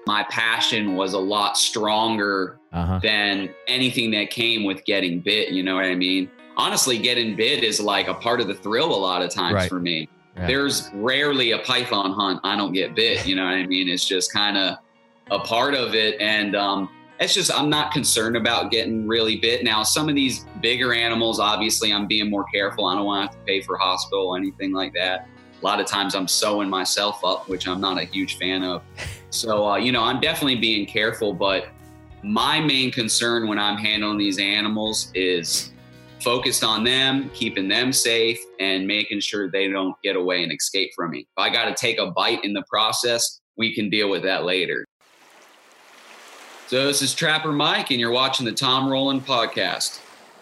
my passion was a lot stronger than anything that came with getting bit. You know what I mean? Honestly, getting bit is like a part of the thrill a lot of times for me. Yeah. There's rarely a python hunt I don't get bit. You know what I mean? It's just kind of a part of it. And it's just, I'm not concerned about getting really bit. Now, some of these bigger animals, obviously, I'm being more careful. I don't want to have to pay for hospital or anything like that. A lot of times I'm sewing myself up, which I'm not a huge fan of. So, you know, I'm definitely being careful. But my main concern when I'm handling these animals is focused on them, keeping them safe, and making sure they don't get away and escape from me. If I got to take a bite in the process, we can deal with that later. So this is Trapper Mike, and you're watching the Tom Rowland Podcast.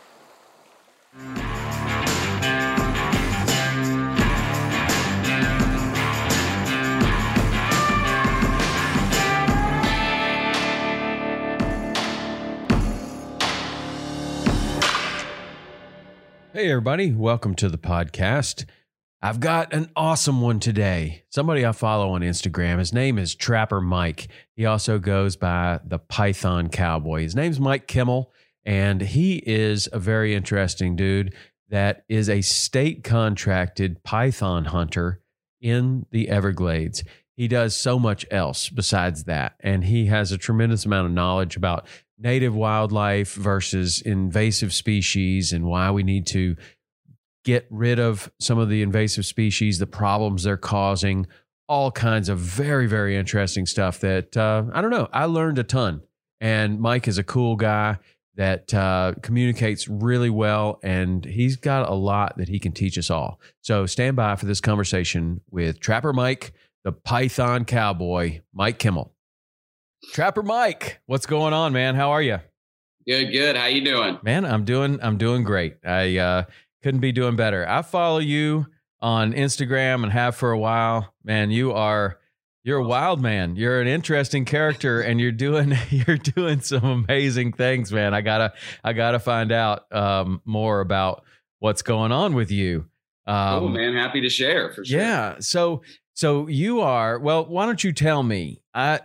Hey, everybody. Welcome to the podcast. I've got an awesome one today. Somebody I follow on Instagram. His name is Trapper Mike. He also goes by the Python Cowboy. His name's Mike Kimmel, and he is a very interesting dude that is a state contracted python hunter in the Everglades. He does so much else besides that, and he has a tremendous amount of knowledge about native wildlife versus invasive species and why we need to get rid of some of the invasive species, the problems they're causing, all kinds of very, very interesting stuff that, I don't know, I learned a ton. And Mike is a cool guy that communicates really well, and he's got a lot that he can teach us all. So stand by for this conversation with Trapper Mike, the Python Cowboy, Mike Kimmel. Trapper Mike, what's going on, man? How are you? Good. How you doing? Man, I'm doing great. I couldn't be doing better. I follow you on Instagram and have for a while. Man, you're a wild man. You're an interesting character, and you're doing some amazing things, man. I gotta find out more about what's going on with you. Cool, man. Happy to share for sure. Yeah. So you are, well, why don't you tell me,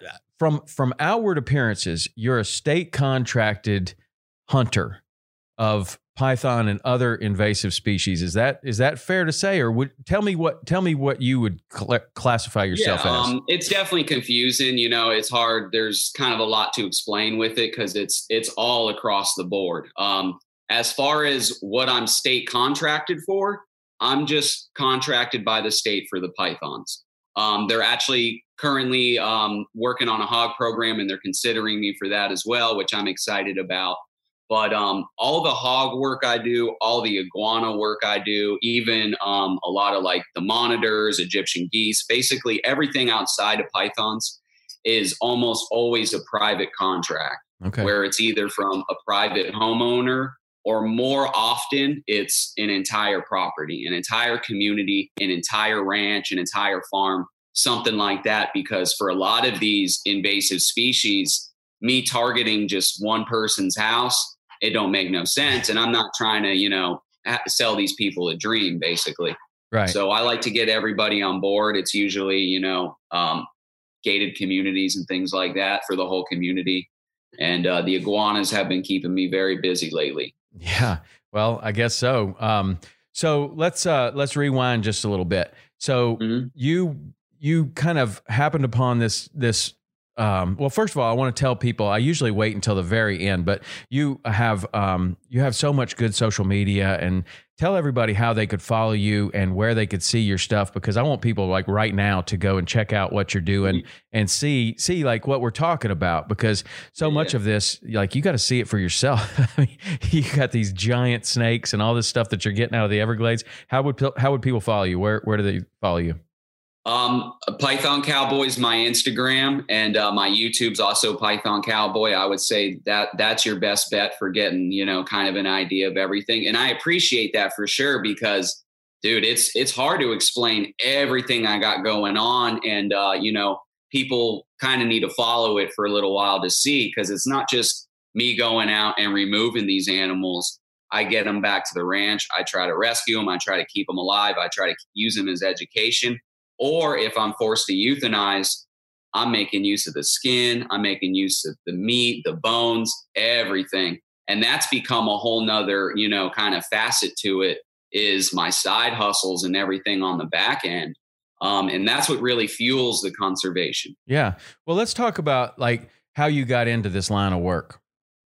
from outward appearances, you're a state contracted hunter of python and other invasive species. Is that fair to say, or tell me what you would classify yourself as? It's definitely confusing. You know, it's hard. There's kind of a lot to explain with it because it's all across the board. As far as what I'm state contracted for, I'm just contracted by the state for the pythons. They're actually currently working on a hog program, and they're considering me for that as well, which I'm excited about. But all the hog work I do, all the iguana work I do, even a lot of like the monitors, Egyptian geese, basically everything outside of pythons is almost always a private contract, where it's either from a private homeowner or more often it's an entire property, an entire community, an entire ranch, an entire farm, something like that. Because for a lot of these invasive species, me targeting just one person's house, it don't make no sense. And I'm not trying to, you know, sell these people a dream, basically. Right. So I like to get everybody on board. It's usually, you know, gated communities and things like that for the whole community. And the iguanas have been keeping me very busy lately. Yeah. Well, I guess so. So let's rewind just a little bit. So you kind of happened upon this. Well, first of all, I want to tell people, I usually wait until the very end, but you have so much good social media, and tell everybody how they could follow you and where they could see your stuff, because I want people like right now to go and check out what you're doing and see like what we're talking about, because so much of this, like, you got to see it for yourself. I mean, you got these giant snakes and all this stuff that you're getting out of the Everglades. How would people follow you? Where do they follow you? Python Cowboy's my Instagram, and my YouTube's also Python Cowboy. I would say that's your best bet for getting, you know, kind of an idea of everything. And I appreciate that for sure, because dude, it's hard to explain everything I got going on. And, you know, people kind of need to follow it for a little while to see, because it's not just me going out and removing these animals. I get them back to the ranch. I try to rescue them. I try to keep them alive. I try to use them as education. Or if I'm forced to euthanize, I'm making use of the skin. I'm making use of the meat, the bones, everything. And that's become a whole nother, kind of facet to it, is my side hustles and everything on the back end. And that's what really fuels the conservation. Yeah. Well, let's talk about like how you got into this line of work.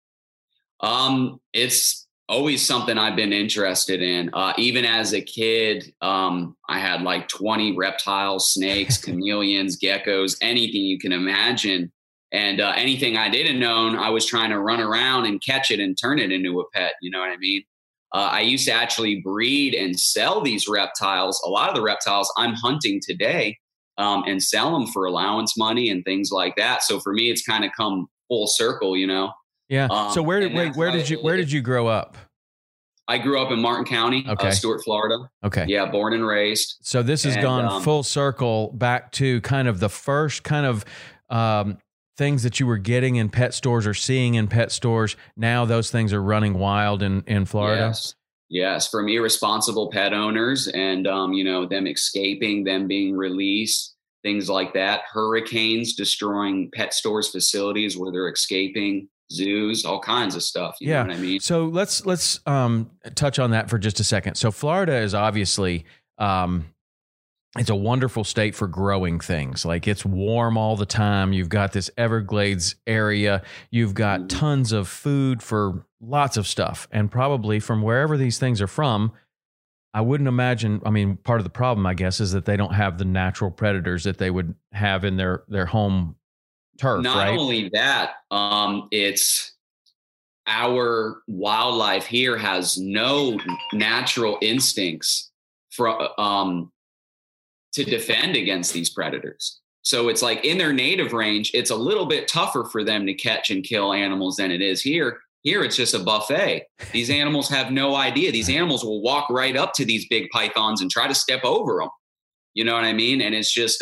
It's always something I've been interested in. Even as a kid, I had like 20 reptiles, snakes, chameleons, geckos, anything you can imagine. And anything I didn't own, I was trying to run around and catch it and turn it into a pet. You know what I mean? I used to actually breed and sell these reptiles. A lot of the reptiles I'm hunting today, and sell them for allowance money and things like that. So for me, it's kind of come full circle, Yeah. So where did you grow up? I grew up in Martin County, Stuart, Florida. Okay. Yeah, born and raised. So this has gone full circle back to kind of the first kind of things that you were getting in pet stores or seeing in pet stores. Now those things are running wild in Florida. Yes. From irresponsible pet owners and, them escaping, them being released, things like that. Hurricanes destroying pet stores, facilities where they're escaping, zoos, all kinds of stuff. You know what I mean? So let's touch on that for just a second. So Florida is obviously, it's a wonderful state for growing things. Like it's warm all the time. You've got this Everglades area. You've got tons of food for lots of stuff. And probably from wherever these things are from, I wouldn't imagine. I mean, part of the problem, I guess, is that they don't have the natural predators that they would have in their home turf. Not right? only that, it's our wildlife here has no natural instincts to defend against these predators. So it's like in their native range, it's a little bit tougher for them to catch and kill animals than it is here. Here, it's just a buffet. These animals have no idea. These animals will walk right up to these big pythons and try to step over them. You know what I mean? And it's just,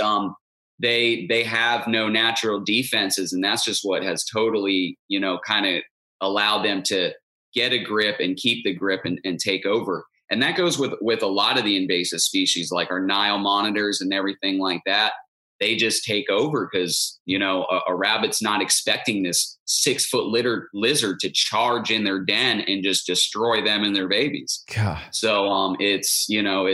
they have no natural defenses. And that's just what has totally, kind of allowed them to get a grip and keep the grip and take over. And that goes with a lot of the invasive species, like our Nile monitors and everything like that. They just take over because, a rabbit's not expecting this 6-foot lizard to charge in their den and just destroy them and their babies. God. So it's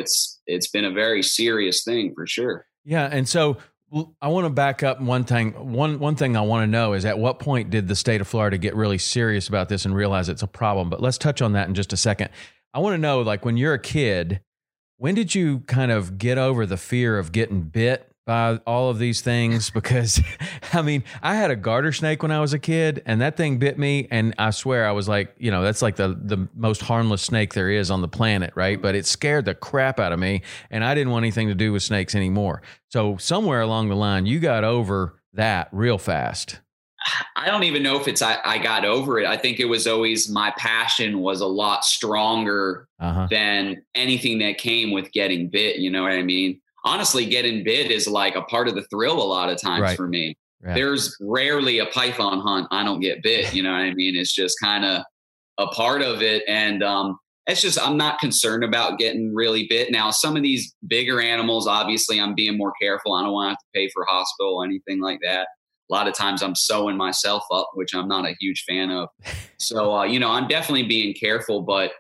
been a very serious thing for sure. Yeah. And so I want to back up one thing. One thing I want to know is at what point did the state of Florida get really serious about this and realize it's a problem? But let's touch on that in just a second. I want to know, like, when you're a kid, when did you kind of get over the fear of getting bit by all of these things? Because, I mean, I had a garter snake when I was a kid, and that thing bit me, and I swear I was like, that's like the most harmless snake there is on the planet, right? But it scared the crap out of me, and I didn't want anything to do with snakes anymore. So somewhere along the line, you got over that real fast. I don't even know if it's I got over it. I think it was always my passion was a lot stronger than anything that came with getting bit. You know what I mean? Honestly, getting bit is like a part of the thrill a lot of times for me. Right. There's rarely a python hunt I don't get bit. You know what I mean? It's just kind of a part of it. And it's just I'm not concerned about getting really bit. Now, some of these bigger animals, obviously, I'm being more careful. I don't want to have to pay for hospital or anything like that. A lot of times I'm sewing myself up, which I'm not a huge fan of. So, I'm definitely being careful. But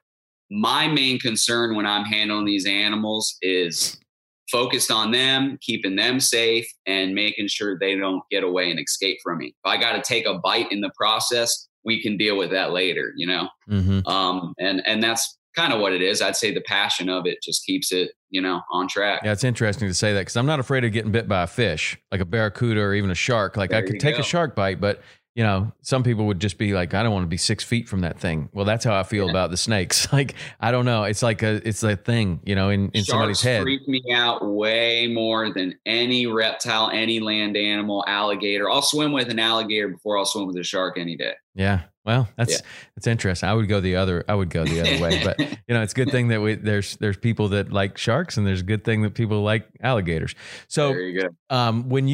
my main concern when I'm handling these animals is focused on them, keeping them safe, and making sure they don't get away and escape from me. If I got to take a bite in the process, we can deal with that later, Mm-hmm. And that's kind of what it is. I'd say the passion of it just keeps it, on track. Yeah, it's interesting to say that because I'm not afraid of getting bit by a fish, like a barracuda or even a shark. Like I could take a shark bite, but some people would just be like, I don't want to be 6 feet from that thing. Well, that's how I feel about the snakes. Like, I don't know. It's like it's a thing, in somebody's head. Sharks freak me out way more than any reptile, any land animal, alligator. I'll swim with an alligator before I'll swim with a shark any day. Yeah. Well, that's interesting. I would go the other way, but it's a good thing that there's people that like sharks, and there's a good thing that people like alligators. So there you go. When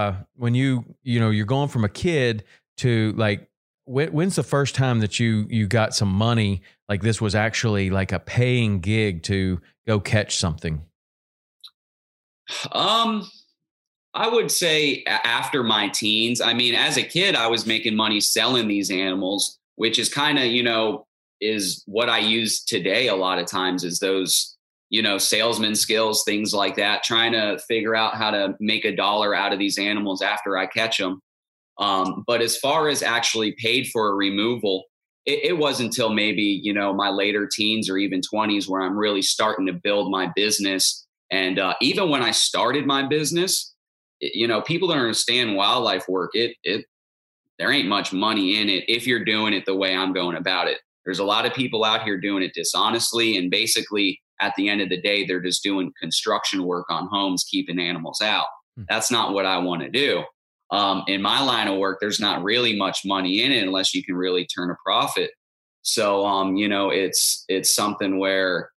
you're going from a kid to like, when's the first time that you got some money? Like this was actually like a paying gig to go catch something. I would say after my teens. I mean, as a kid, I was making money selling these animals, which is kind of, is what I use today a lot of times is those, salesman skills, things like that, trying to figure out how to make a dollar out of these animals after I catch them. But as far as actually paid for a removal, it wasn't until maybe, my later teens or even 20s where I'm really starting to build my business. And even when I started my business, people don't understand wildlife work. There ain't much money in it if you're doing it the way I'm going about it. There's a lot of people out here doing it dishonestly. And basically, at the end of the day, they're just doing construction work on homes, keeping animals out. That's not what I want to do. In my line of work, there's not really much money in it unless you can really turn a profit. So, it's something where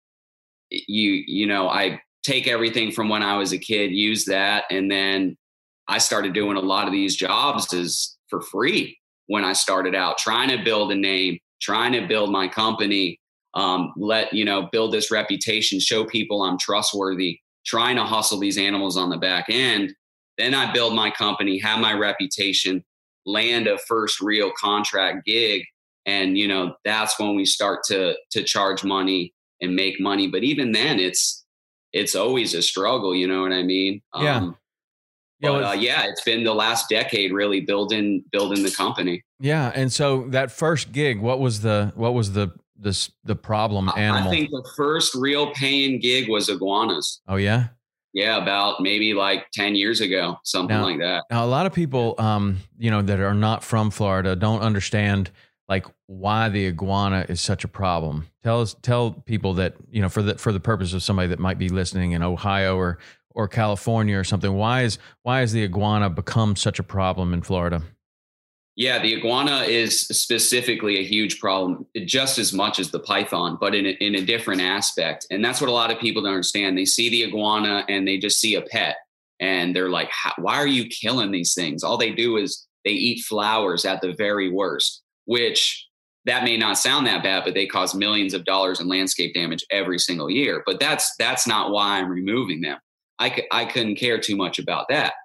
I take everything from when I was a kid, use that. And then I started doing a lot of these jobs as for free when I started out, trying to build a name, trying to build my company, build this reputation, show people I'm trustworthy, trying to hustle these animals on the back end. Then I build my company, have my reputation, land a first real contract gig. And, that's when we start to charge money and make money. But even then it's always a struggle. You know what I mean? Yeah. It's been the last decade really building the company. Yeah. And so that first gig, what was the problem animal? I think the first real paying gig was iguanas. Oh yeah. Yeah. About maybe like 10 years ago, something like that. Now a lot of people, that are not from Florida don't understand like why the iguana is such a problem. Tell people that, for the purpose of somebody that might be listening in Ohio or California or something, why is the iguana become such a problem in Florida? Yeah, the iguana is specifically a huge problem, just as much as the python, but in a different aspect. And that's what a lot of people don't understand. They see the iguana and they just see a pet and they're like, why are you killing these things? All they do is they eat flowers at the very worst, which that may not sound that bad, but they cause millions of dollars in landscape damage every single year. But that's not why I'm removing them. I couldn't care too much about that.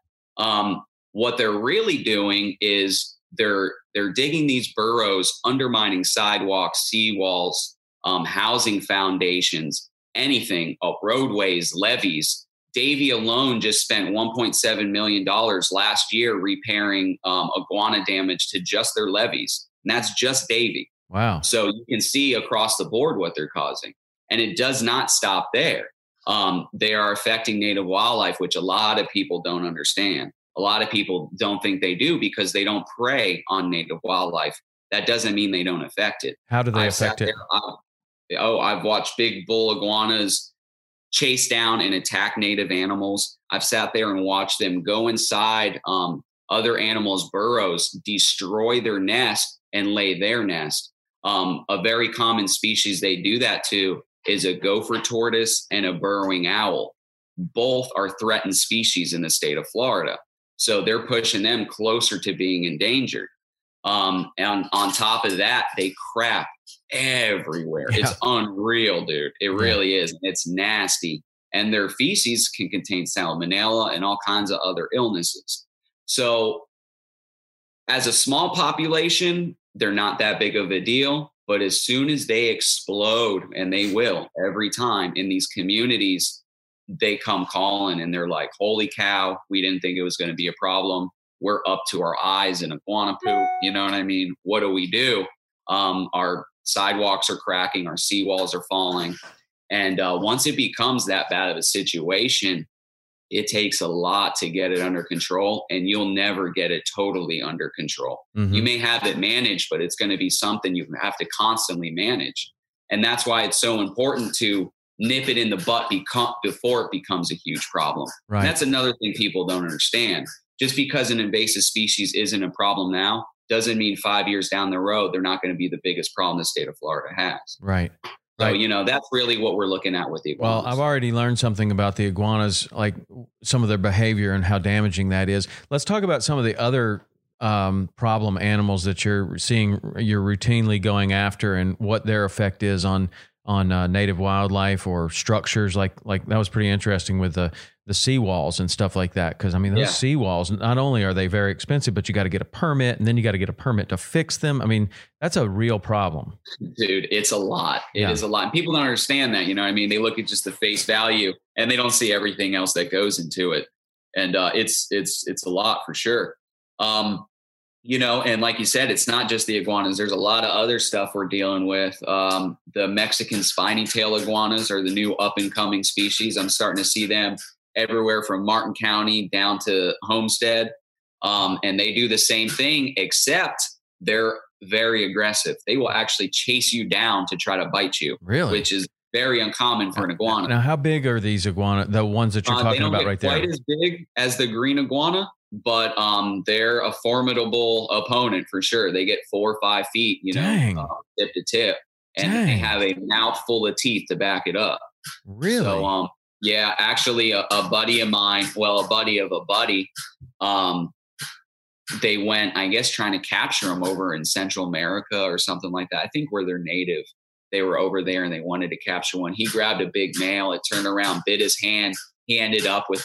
What they're really doing is they're digging these burrows, undermining sidewalks, seawalls, housing foundations, anything, roadways, levees. Davie alone just spent $1.7 million last year repairing iguana damage to just their levees. And that's just Davie. Wow. So you can see across the board what they're causing. And it does not stop there. They are affecting native wildlife, which a lot of people don't understand. A lot of people don't think they do because they don't prey on native wildlife. That doesn't mean they don't affect it. How do they affect it? I've watched big bull iguanas chase down and attack native animals. I've sat there and watched them go inside other animals' burrows, destroy their nest, and lay their nest. A very common species they do that to is a gopher tortoise and a burrowing owl. Both are threatened species in the state of Florida. So they're pushing them closer to being endangered. And on top of that, they crap everywhere. Yeah. It's unreal, dude. It really is. It's nasty. And their feces can contain salmonella and all kinds of other illnesses. So as a small population, they're not that big of a deal. But as soon as they explode, and they will every time in these communities, they come calling and they're like, holy cow, we didn't think it was going to be a problem. We're up to our eyes in iguana poop. You know what I mean? What do? Our sidewalks are cracking, our seawalls are falling. And once it becomes that bad of a situation, it takes a lot to get it under control, and you'll never get it totally under control. Mm-hmm. You may have it managed, but it's going to be something you have to constantly manage. And that's why it's so important to nip it in the butt before it becomes a huge problem. Right. That's another thing people don't understand. Just because an invasive species isn't a problem now doesn't mean 5 years down the road, they're not going to be the biggest problem the state of Florida has. Right. So, that's really what we're looking at with the iguanas. Well, I've already learned something about the iguanas, like some of their behavior and how damaging that is. Let's talk about some of the other problem animals that you're routinely going after and what their effect is on native wildlife or structures like that was pretty interesting with the seawalls and stuff like that. Because I mean, those seawalls, not only are they very expensive, but you got to get a permit, and then you got to get a permit to fix them. I mean, that's a real problem. Dude, it's a lot. It is a lot. And people don't understand that, you know what I mean? They look at just the face value and they don't see everything else that goes into it. And it's a lot for sure. You know, and like you said, it's not just the iguanas. There's a lot of other stuff we're dealing with. The Mexican spiny tail iguanas are the new up and coming species. I'm starting to see them everywhere from Martin County down to Homestead. And they do the same thing, except they're very aggressive. They will actually chase you down to try to bite you, really, which is very uncommon for an iguana. Now, how big are these iguana, the ones that you're talking about right there? They don't get quite as big as the green iguana, but they're a formidable opponent for sure. They get 4 or 5 feet, you know, tip to tip, and they have a mouth full of teeth to back it up. Really? So, yeah, actually a buddy of mine, well, a buddy of a buddy, they went, I guess, trying to capture them over in Central America or something like that. I think where they're native. They were over there and they wanted to capture one. He grabbed a big male. It turned around, bit his hand. He ended up with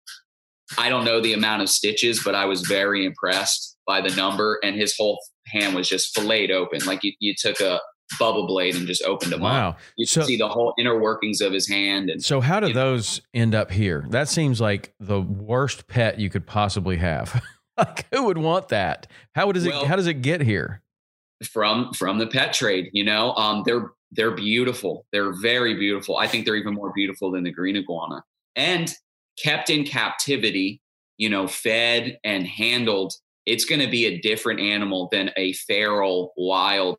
I don't know the amount of stitches, but I was very impressed by the number. And his whole hand was just filleted open. Like you took a bubble blade and just opened him up. You could see the whole inner workings of his hand. And so how do those end up here? That seems like the worst pet you could possibly have. Like, who would want that? How does it get here? From the pet trade, you know, they're beautiful. They're very beautiful. I think they're even more beautiful than the green iguana, and kept in captivity, you know, fed and handled. It's going to be a different animal than a feral wild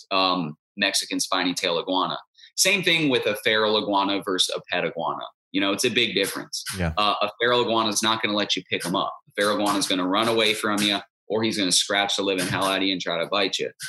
Mexican spiny tail iguana. Same thing with a feral iguana versus a pet iguana. You know, it's a big difference. Yeah. A feral iguana is not going to let you pick them up. A feral iguana is going to run away from you, or he's going to scratch the living hell out of you and try to bite you.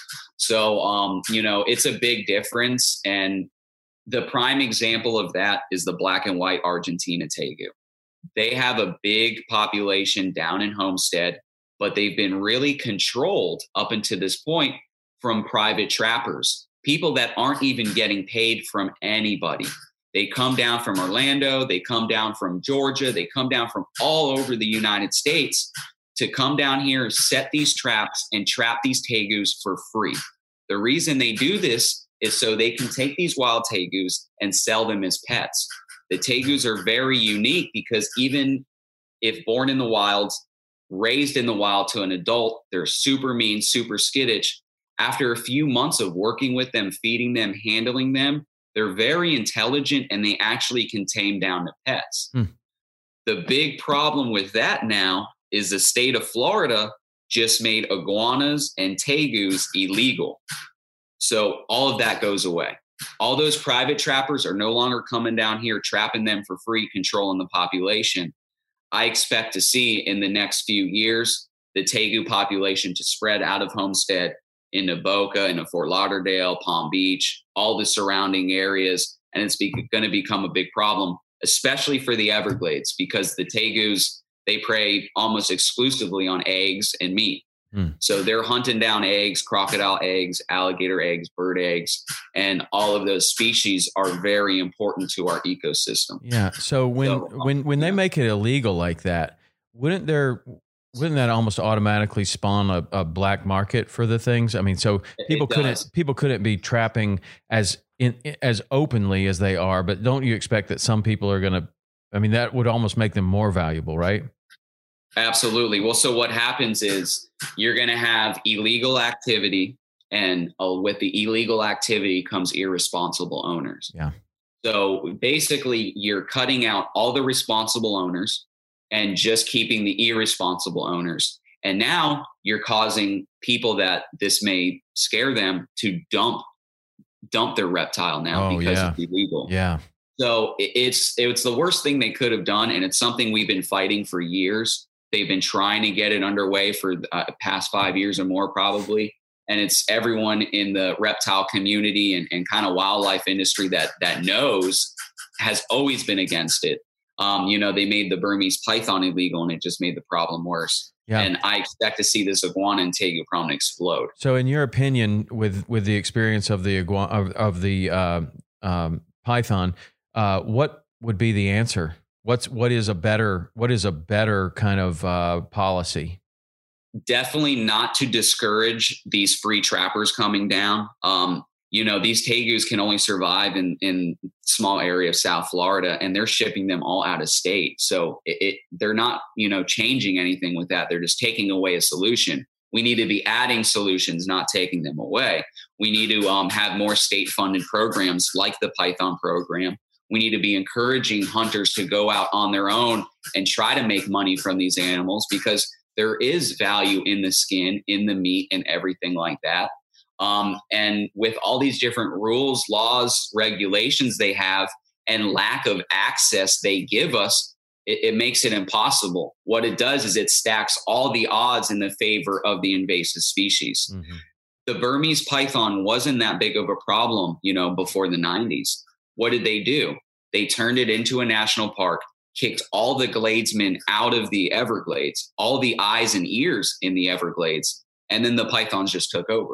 So, you know, it's a big difference. And the prime example of that is the black and white Argentina tegu. They have a big population down in Homestead, but they've been really controlled up until this point from private trappers, people that aren't even getting paid from anybody. They come down from Orlando, they come down from Georgia, they come down from all over the United States to come down here, set these traps, and trap these tegus for free. The reason they do this is so they can take these wild tegus and sell them as pets. The tegus are very unique because even if born in the wild, raised in the wild to an adult, they're super mean, super skittish. After a few months of working with them, feeding them, handling them, they're very intelligent and they actually can tame down to pets. The big problem with that now is the state of Florida just made iguanas and tegus illegal. So all of that goes away. All those private trappers are no longer coming down here, trapping them for free, controlling the population. I expect to see in the next few years, the tegu population to spread out of Homestead into Boca, into Fort Lauderdale, Palm Beach, all the surrounding areas. And it's going to become a big problem, especially for the Everglades, because the tegus, they prey almost exclusively on eggs and meat. So they're hunting down eggs, crocodile eggs, alligator eggs, bird eggs, and all of those species are very important to our ecosystem. Yeah. So when they make it illegal like that, wouldn't that almost automatically spawn a black market for the things? I mean, so people couldn't be trapping as openly as they are, but don't you expect that some people are going to? I mean, that would almost make them more valuable, right? Absolutely. Well, so what happens is you're going to have illegal activity, and with the illegal activity comes irresponsible owners. Yeah. So basically, you're cutting out all the responsible owners and just keeping the irresponsible owners. And now you're causing people that this may scare them to dump their reptile now because it's illegal. Yeah. So it's the worst thing they could have done. And it's something we've been fighting for years. They've been trying to get it underway for past 5 years or more, probably. And it's everyone in the reptile community and kind of wildlife industry that knows has always been against it. You know, they made the Burmese python illegal and it just made the problem worse. Yeah. And I expect to see this iguana and tegu problem explode. So in your opinion, with the experience of the python, what would be the answer? What is a better kind of policy? Definitely not to discourage these free trappers coming down. These tegus can only survive in small area of South Florida, and they're shipping them all out of state. So they're not, changing anything with that. They're just taking away a solution. We need to be adding solutions, not taking them away. We need to have more state-funded programs like the Python program. We need to be encouraging hunters to go out on their own and try to make money from these animals, because there is value in the skin, in the meat, and everything like that. And with all these different rules, laws, regulations they have, and lack of access they give us, it makes it impossible. What it does is it stacks all the odds in the favor of the invasive species. Mm-hmm. The Burmese python wasn't that big of a problem, before the 90s. What did they do? They turned it into a national park, kicked all the gladesmen out of the Everglades, all the eyes and ears in the Everglades, and then the pythons just took over.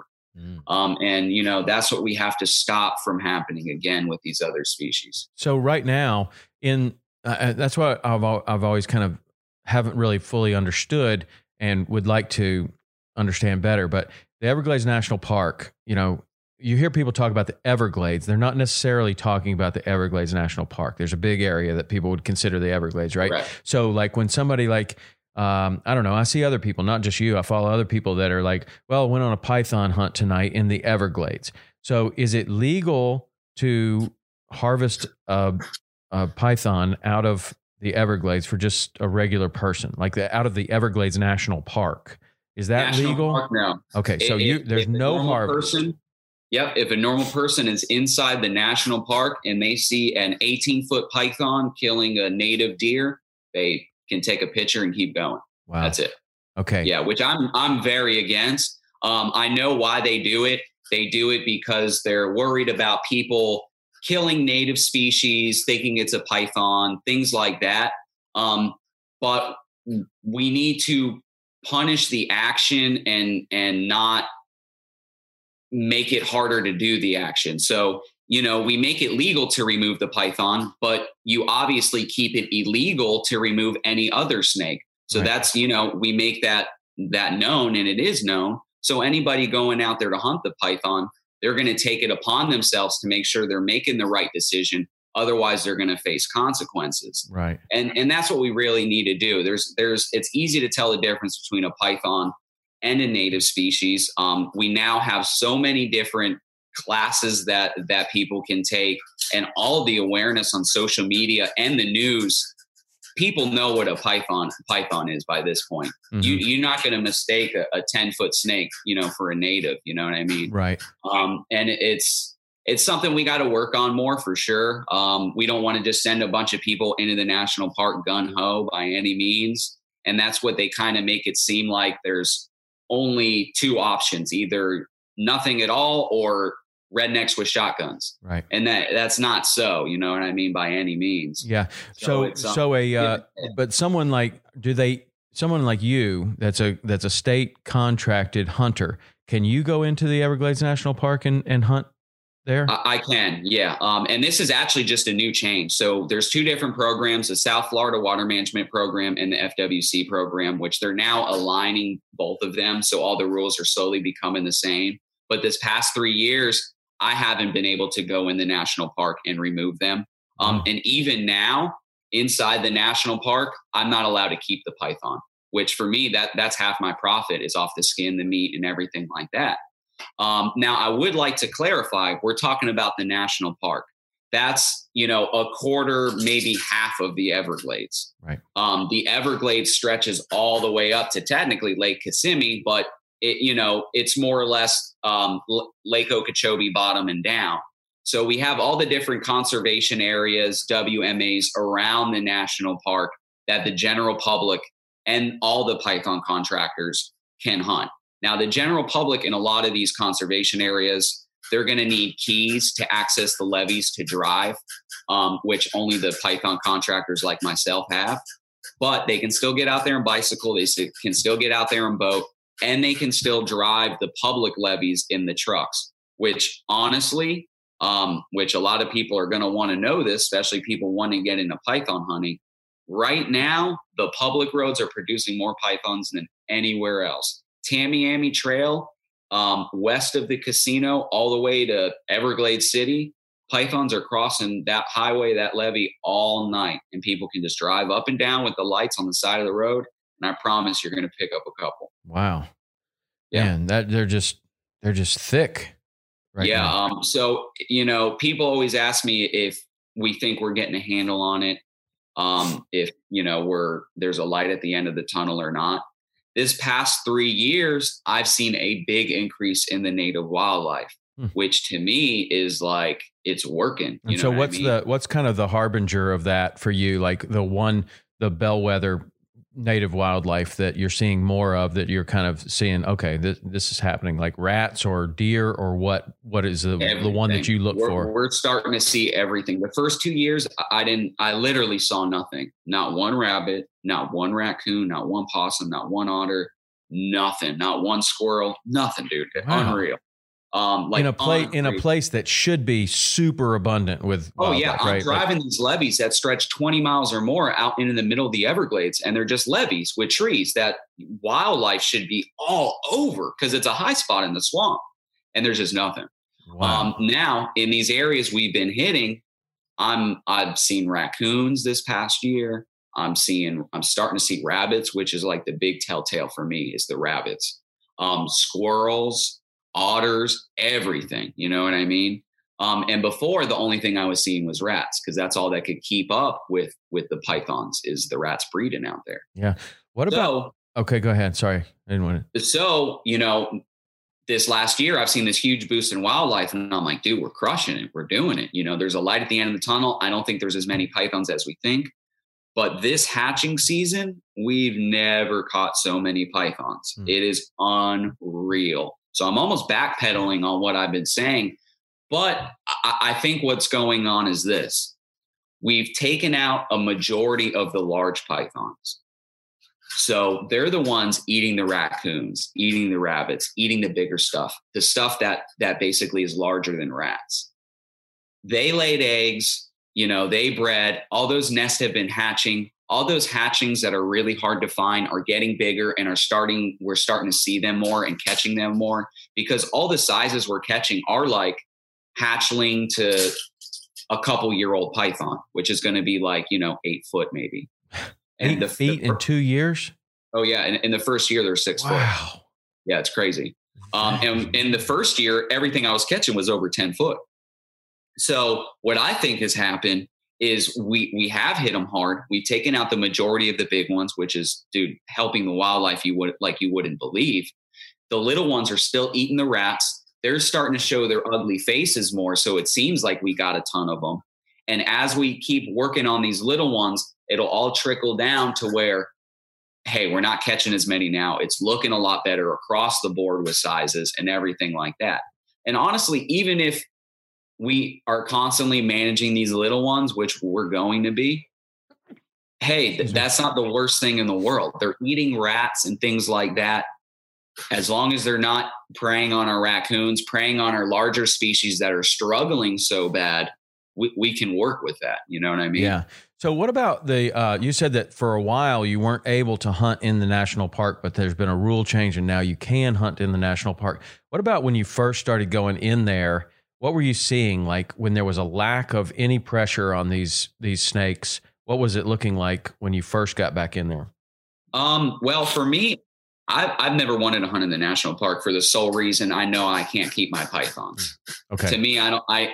And that's what we have to stop from happening again with these other species. So right now, that's what I've always kind of haven't really fully understood and would like to understand better. But the Everglades National Park, you hear people talk about the Everglades. They're not necessarily talking about the Everglades National Park. There's a big area that people would consider the Everglades, right? So like when somebody I don't know, I see other people, not just you, I follow other people that are like, well, went on a python hunt tonight in the Everglades. So is it legal to harvest a python out of the Everglades for just a regular person, like out of the Everglades National Park? Is that National legal? Park, no. Okay, so there's no harvest. Yep. If a normal person is inside the national park and they see an 18-foot python killing a native deer, they can take a picture and keep going. Wow. That's it. Okay. Yeah. Which I'm very against. I know why they do it. They do it because they're worried about people killing native species, thinking it's a python, things like that. But we need to punish the action and not make it harder to do the action. So, we make it legal to remove the python, but you obviously keep it illegal to remove any other snake. So right. That's, we make that known, and it is known. So anybody going out there to hunt the python, they're going to take it upon themselves to make sure they're making the right decision. Otherwise, they're going to face consequences. Right. And that's what we really need to do. It's easy to tell the difference between a python and a native species. We now have so many different classes that people can take, and all the awareness on social media and the news. People know what a python is by this point. Mm-hmm. You're not going to mistake a 10-foot snake, for a native. You know what I mean? Right. And it's something we got to work on more for sure. We don't want to just send a bunch of people into the national park gun ho by any means. And that's what they kind of make it seem like. There's only two options: either nothing at all or rednecks with shotguns. Right. And that's not so, you know what I mean, by any means. Yeah. But someone like you, that's a state contracted hunter, can you go into the Everglades National Park and hunt there? I can. Yeah. And this is actually just a new change. So there's two different programs, the South Florida Water Management Program and the FWC program, which they're now aligning both of them. So all the rules are slowly becoming the same. But this past 3 years, I haven't been able to go in the national park and remove them. And even now, inside the national park, I'm not allowed to keep the python, which for me, that's half my profit is off the skin, the meat, and everything like that. Now, I would like to clarify, we're talking about the national park. That's, a quarter, maybe half of the Everglades. Right. The Everglades stretches all the way up to technically Lake Kissimmee, but it's more or less Lake Okeechobee bottom and down. So we have all the different conservation areas, WMAs around the national park that the general public and all the python contractors can hunt. Now, the general public in a lot of these conservation areas, they're going to need keys to access the levees to drive, which only the python contractors like myself have. But they can still get out there and bicycle. They can still get out there and boat. And they can still drive the public levees in the trucks, which honestly, which a lot of people are going to want to know this, especially people wanting to get into python hunting. Right now, the public roads are producing more pythons than anywhere else. Tamiami Trail, west of the casino, all the way to Everglades City, pythons are crossing that highway, that levee all night, and people can just drive up and down with the lights on the side of the road. And I promise you're going to pick up a couple. Wow. Yeah. Man, they're just thick. Right. Yeah. So, people always ask me if we think we're getting a handle on it. If, there's a light at the end of the tunnel or not. This past 3 years, I've seen a big increase in the native wildlife, which to me is like, it's working. And so what's kind of the harbinger of that for you? Like the bellwether native wildlife that you're seeing more of, that you're kind of seeing, okay, this is happening, like rats or deer, or what is the one that you look for? We're starting to see everything. The first 2 years, I literally saw nothing, not one rabbit, not one raccoon, not one possum, not one otter, nothing, not one squirrel, nothing, dude. Wow. Unreal. In a place that should be super abundant with wildlife, I'm driving these levees that stretch 20 miles or more out into the middle of the Everglades, and they're just levees with trees that wildlife should be all over because it's a high spot in the swamp, and there's just nothing. Wow. Now in these areas we've been hitting, I've seen raccoons this past year. I'm starting to see rabbits, which is like the big telltale for me is the rabbits, squirrels, otters, everything, you know what I mean? And before, the only thing I was seeing was rats, because that's all that could keep up with the pythons is the rats breeding out there. Yeah. Okay, go ahead. Sorry. I didn't want to. So, this last year, I've seen this huge boost in wildlife, and I'm like, dude, we're crushing it. We're doing it. There's a light at the end of the tunnel. I don't think there's as many pythons as we think. But this hatching season, we've never caught so many pythons. It is unreal. So I'm almost backpedaling on what I've been saying. But I think what's going on is this. We've taken out a majority of the large pythons. So they're the ones eating the raccoons, eating the rabbits, eating the bigger stuff, the stuff that basically is larger than rats. They laid eggs, they bred, all those nests have been hatching. All those hatchings that are really hard to find are getting bigger and we're starting to see them more and catching them more, because all the sizes we're catching are like hatchling to a couple-year-old python, which is going to be like, 8 foot maybe. And 8 feet in 2 years? Oh yeah. In the first year, they're 6 foot. Wow. Yeah, it's crazy. And in the first year, everything I was catching was over 10 foot. So what I think has happened is we have hit them hard. We've taken out the majority of the big ones, which is, dude, helping the wildlife you wouldn't believe. The little ones are still eating the rats. They're starting to show their ugly faces more. So it seems like we got a ton of them. And as we keep working on these little ones, it'll all trickle down to where, hey, we're not catching as many now. It's looking a lot better across the board with sizes and everything like that. And honestly, even if we are constantly managing these little ones, which we're going to be, hey, that's not the worst thing in the world. They're eating rats and things like that. As long as they're not preying on our raccoons, preying on our larger species that are struggling so bad, we can work with that. You know what I mean? Yeah. So what about you said that for a while you weren't able to hunt in the national park, but there's been a rule change and now you can hunt in the national park. What about when you first started going in there? What were you seeing, like when there was a lack of any pressure on these snakes? What was it looking like when you first got back in there? Well, for me, I've never wanted to hunt in the national park for the sole reason I know I can't keep my pythons. Okay. To me,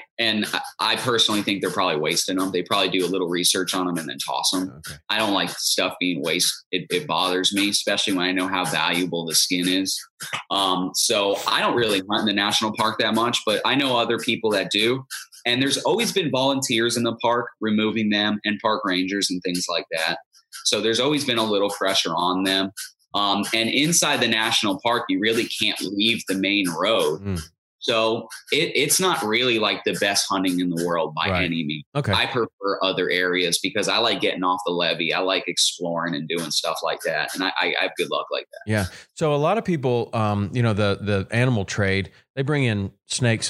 I personally think they're probably wasting them. They probably do a little research on them and then toss them. Okay. I don't like stuff being wasted. It bothers me, especially when I know how valuable the skin is. So I don't really hunt in the national park that much, but I know other people that do. And there's always been volunteers in the park removing them, and park rangers and things like that. So there's always been a little pressure on them. And inside the national park, you really can't leave the main road. So it's not really like the best hunting in the world by any means. Okay. I prefer other areas because I like getting off the levee. I like exploring and doing stuff like that. And I have good luck like that. Yeah. So a lot of people, the animal trade, they bring in snakes of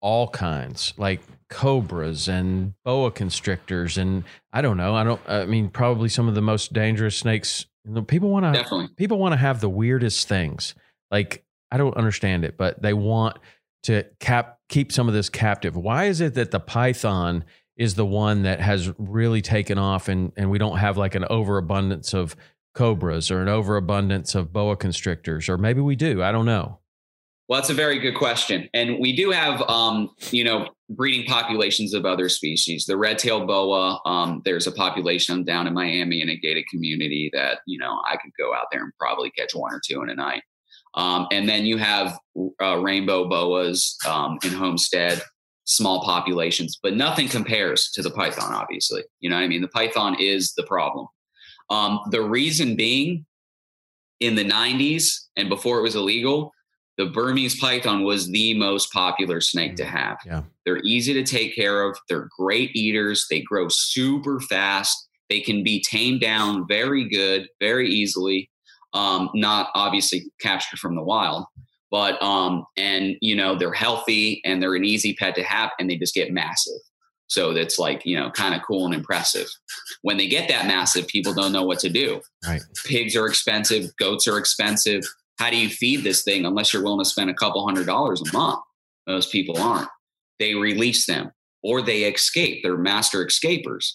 all kinds, like cobras and boa constrictors, and I don't know. I mean, probably some of the most dangerous snakes. People want to have the weirdest things. Like, I don't understand it, but they want to keep some of this captive. Why is it that the python is the one that has really taken off, and we don't have like an overabundance of cobras or an overabundance of boa constrictors? Or maybe we do. I don't know. Well, that's a very good question. And we do have, breeding populations of other species. The red-tailed boa, there's a population down in Miami in a gated community that, I could go out there and probably catch one or two in a night. And then you have rainbow boas in Homestead, small populations, but nothing compares to the python, obviously. You know what I mean? The python is the problem. The reason being, in the 90s and before it was illegal, the Burmese python was the most popular snake to have. Yeah. They're easy to take care of. They're great eaters. They grow super fast. They can be tamed down very good, very easily. Not obviously captured from the wild, but, they're healthy and they're an easy pet to have, and they just get massive. So that's like, kind of cool and impressive. When they get that massive, people don't know what to do. Right. Pigs are expensive. Goats are expensive. How do you feed this thing unless you're willing to spend a couple $100 a month? Most people aren't. They release them or they escape. They're master escapers.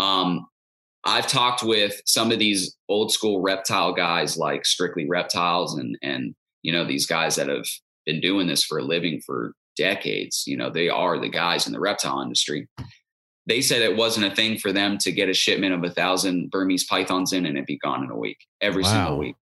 I've talked with some of these old school reptile guys like Strictly Reptiles and these guys that have been doing this for a living for decades. They are the guys in the reptile industry. They said it wasn't a thing for them to get a shipment of 1,000 Burmese pythons in and it'd be gone in a week, every single week.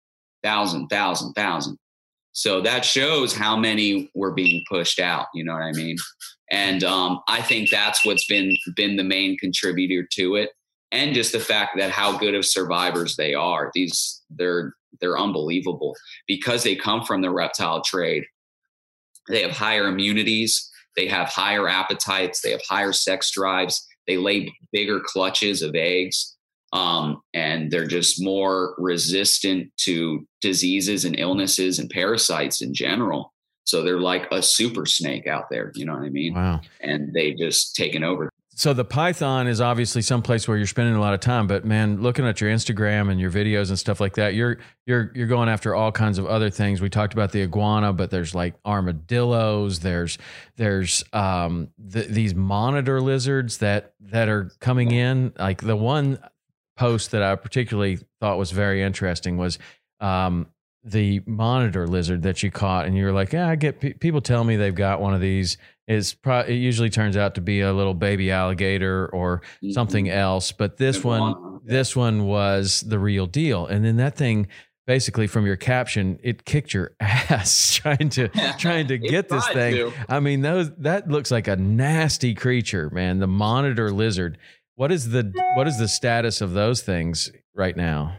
1,000. So that shows how many were being pushed out. You know what I mean? And I think that's what's been the main contributor to it. And just the fact that how good of survivors they are. They're unbelievable because they come from the reptile trade. They have higher immunities. They have higher appetites. They have higher sex drives. They lay bigger clutches of eggs. And they're just more resistant to diseases and illnesses and parasites in general. So they're like a super snake out there. You know what I mean? Wow. And they've just taken over. So the python is obviously someplace where you're spending a lot of time, but man, looking at your Instagram and your videos and stuff like that, you're going after all kinds of other things. We talked about the iguana, but there's like armadillos. There's these monitor lizards that are coming in. Like the one post that I particularly thought was very interesting was the monitor lizard that you caught, and you're like, I get people tell me they've got one of these. It usually turns out to be a little baby alligator or something else, but this one was the real deal. And then that thing, basically, from your caption, it kicked your ass trying to get this thing. I mean, that looks like a nasty creature, man. The monitor lizard. What is the status of those things right now?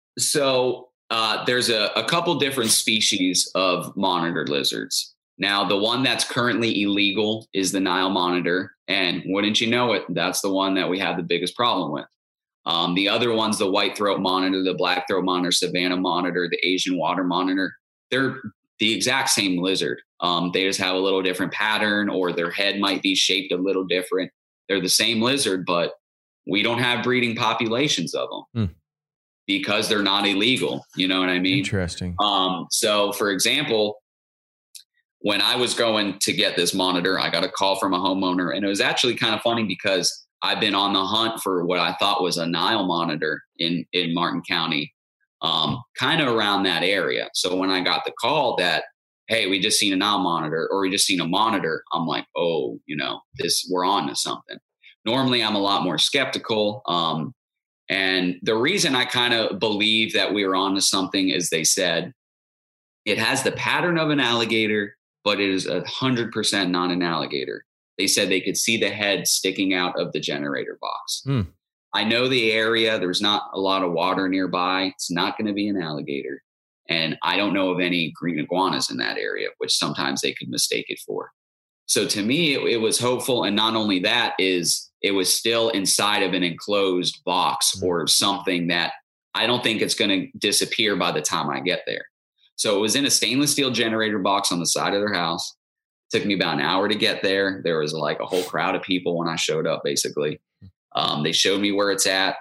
So there's a couple different species of monitor lizards. Now, the one that's currently illegal is the Nile monitor. And wouldn't you know it, that's the one that we have the biggest problem with. The other one's the white throat monitor, the black throat monitor, Savannah monitor, the Asian water monitor. They're the exact same lizard. They just have a little different pattern, or their head might be shaped a little different. They're the same lizard, but we don't have breeding populations of them because they're not illegal. You know what I mean? Interesting. So, for example, when I was going to get this monitor, I got a call from a homeowner, and it was actually kind of funny because I've been on the hunt for what I thought was a Nile monitor in Martin County, kind of around that area. So when I got the call that, hey, we just seen a Nile monitor, or we just seen a monitor, I'm like, oh, we're on to something. Normally I'm a lot more skeptical. And the reason I kind of believe that we were on to something is they said it has the pattern of an alligator, but it is 100% not an alligator. They said they could see the head sticking out of the generator box. I know the area. There's not a lot of water nearby. It's not going to be an alligator. And I don't know of any green iguanas in that area, which sometimes they could mistake it for. So to me, it was hopeful. And not only that, it was still inside of an enclosed box or something that I don't think it's going to disappear by the time I get there. So it was in a stainless steel generator box on the side of their house. Took me about an hour to get there. There was like a whole crowd of people when I showed up, basically. They showed me where it's at.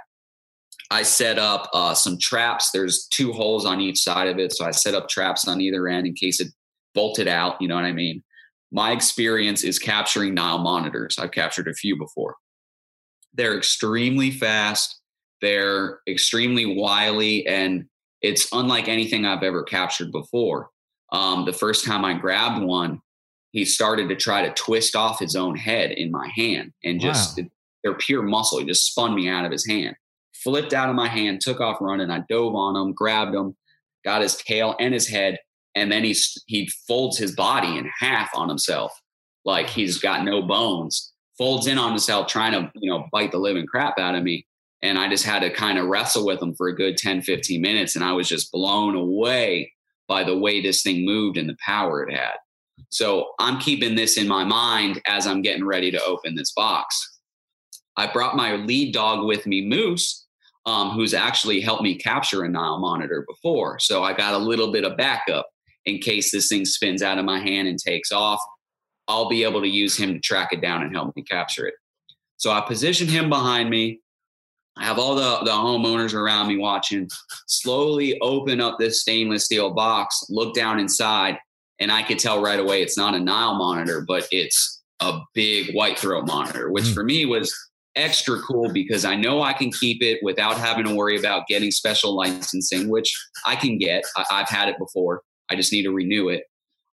I set up some traps. There's 2 holes on each side of it. So I set up traps on either end in case it bolted out. You know what I mean? My experience is capturing Nile monitors. I've captured a few before. They're extremely fast. They're extremely wily, and it's unlike anything I've ever captured before. The first time I grabbed one, he started to try to twist off his own head in my hand, and just they're pure muscle. He just spun me out of his hand, flipped out of my hand, took off running. I dove on him, grabbed him, got his tail and his head, and then he folds his body in half on himself, like he's got no bones. Folds in on himself, trying to bite the living crap out of me. And I just had to kind of wrestle with him for a good 10, 15 minutes. And I was just blown away by the way this thing moved and the power it had. So I'm keeping this in my mind as I'm getting ready to open this box. I brought my lead dog with me, Moose, who's actually helped me capture a Nile monitor before. So I got a little bit of backup in case this thing spins out of my hand and takes off. I'll be able to use him to track it down and help me capture it. So I position him behind me. I have all the homeowners around me watching, slowly open up this stainless steel box, look down inside, and I could tell right away it's not a Nile monitor, but it's a big white throat monitor, which for me was extra cool because I know I can keep it without having to worry about getting special licensing, which I can get. I've had it before. I just need to renew it.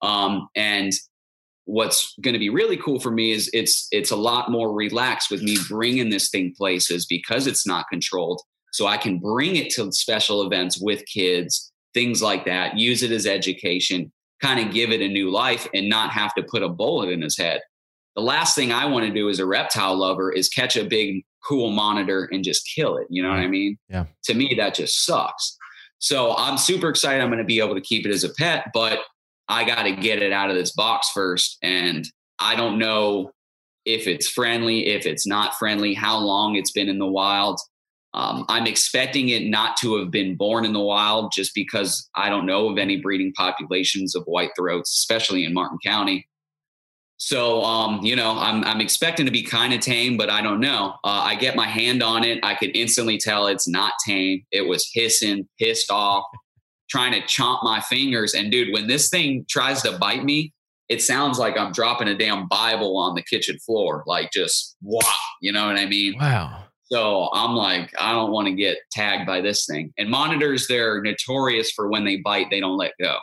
And what's going to be really cool for me is it's a lot more relaxed with me bringing this thing places because it's not controlled. So I can bring it to special events with kids, things like that, use it as education, kind of give it a new life and not have to put a bullet in his head. The last thing I want to do as a reptile lover is catch a big, cool monitor and just kill it. You know what I mean? Yeah. To me, that just sucks. So I'm super excited I'm going to be able to keep it as a pet, but I got to get it out of this box first. And I don't know if it's friendly, if it's not friendly, how long it's been in the wild. I'm expecting it not to have been born in the wild just because I don't know of any breeding populations of white throats, especially in Martin County. So, I'm expecting to be kind of tame, but I don't know. I get my hand on it. I could instantly tell it's not tame. It was hissing, pissed off, trying to chomp my fingers. And dude, when this thing tries to bite me, it sounds like I'm dropping a damn Bible on the kitchen floor. Like just, wow. You know what I mean? Wow. So I'm like, I don't want to get tagged by this thing. And monitors, they're notorious for when they bite, they don't let go.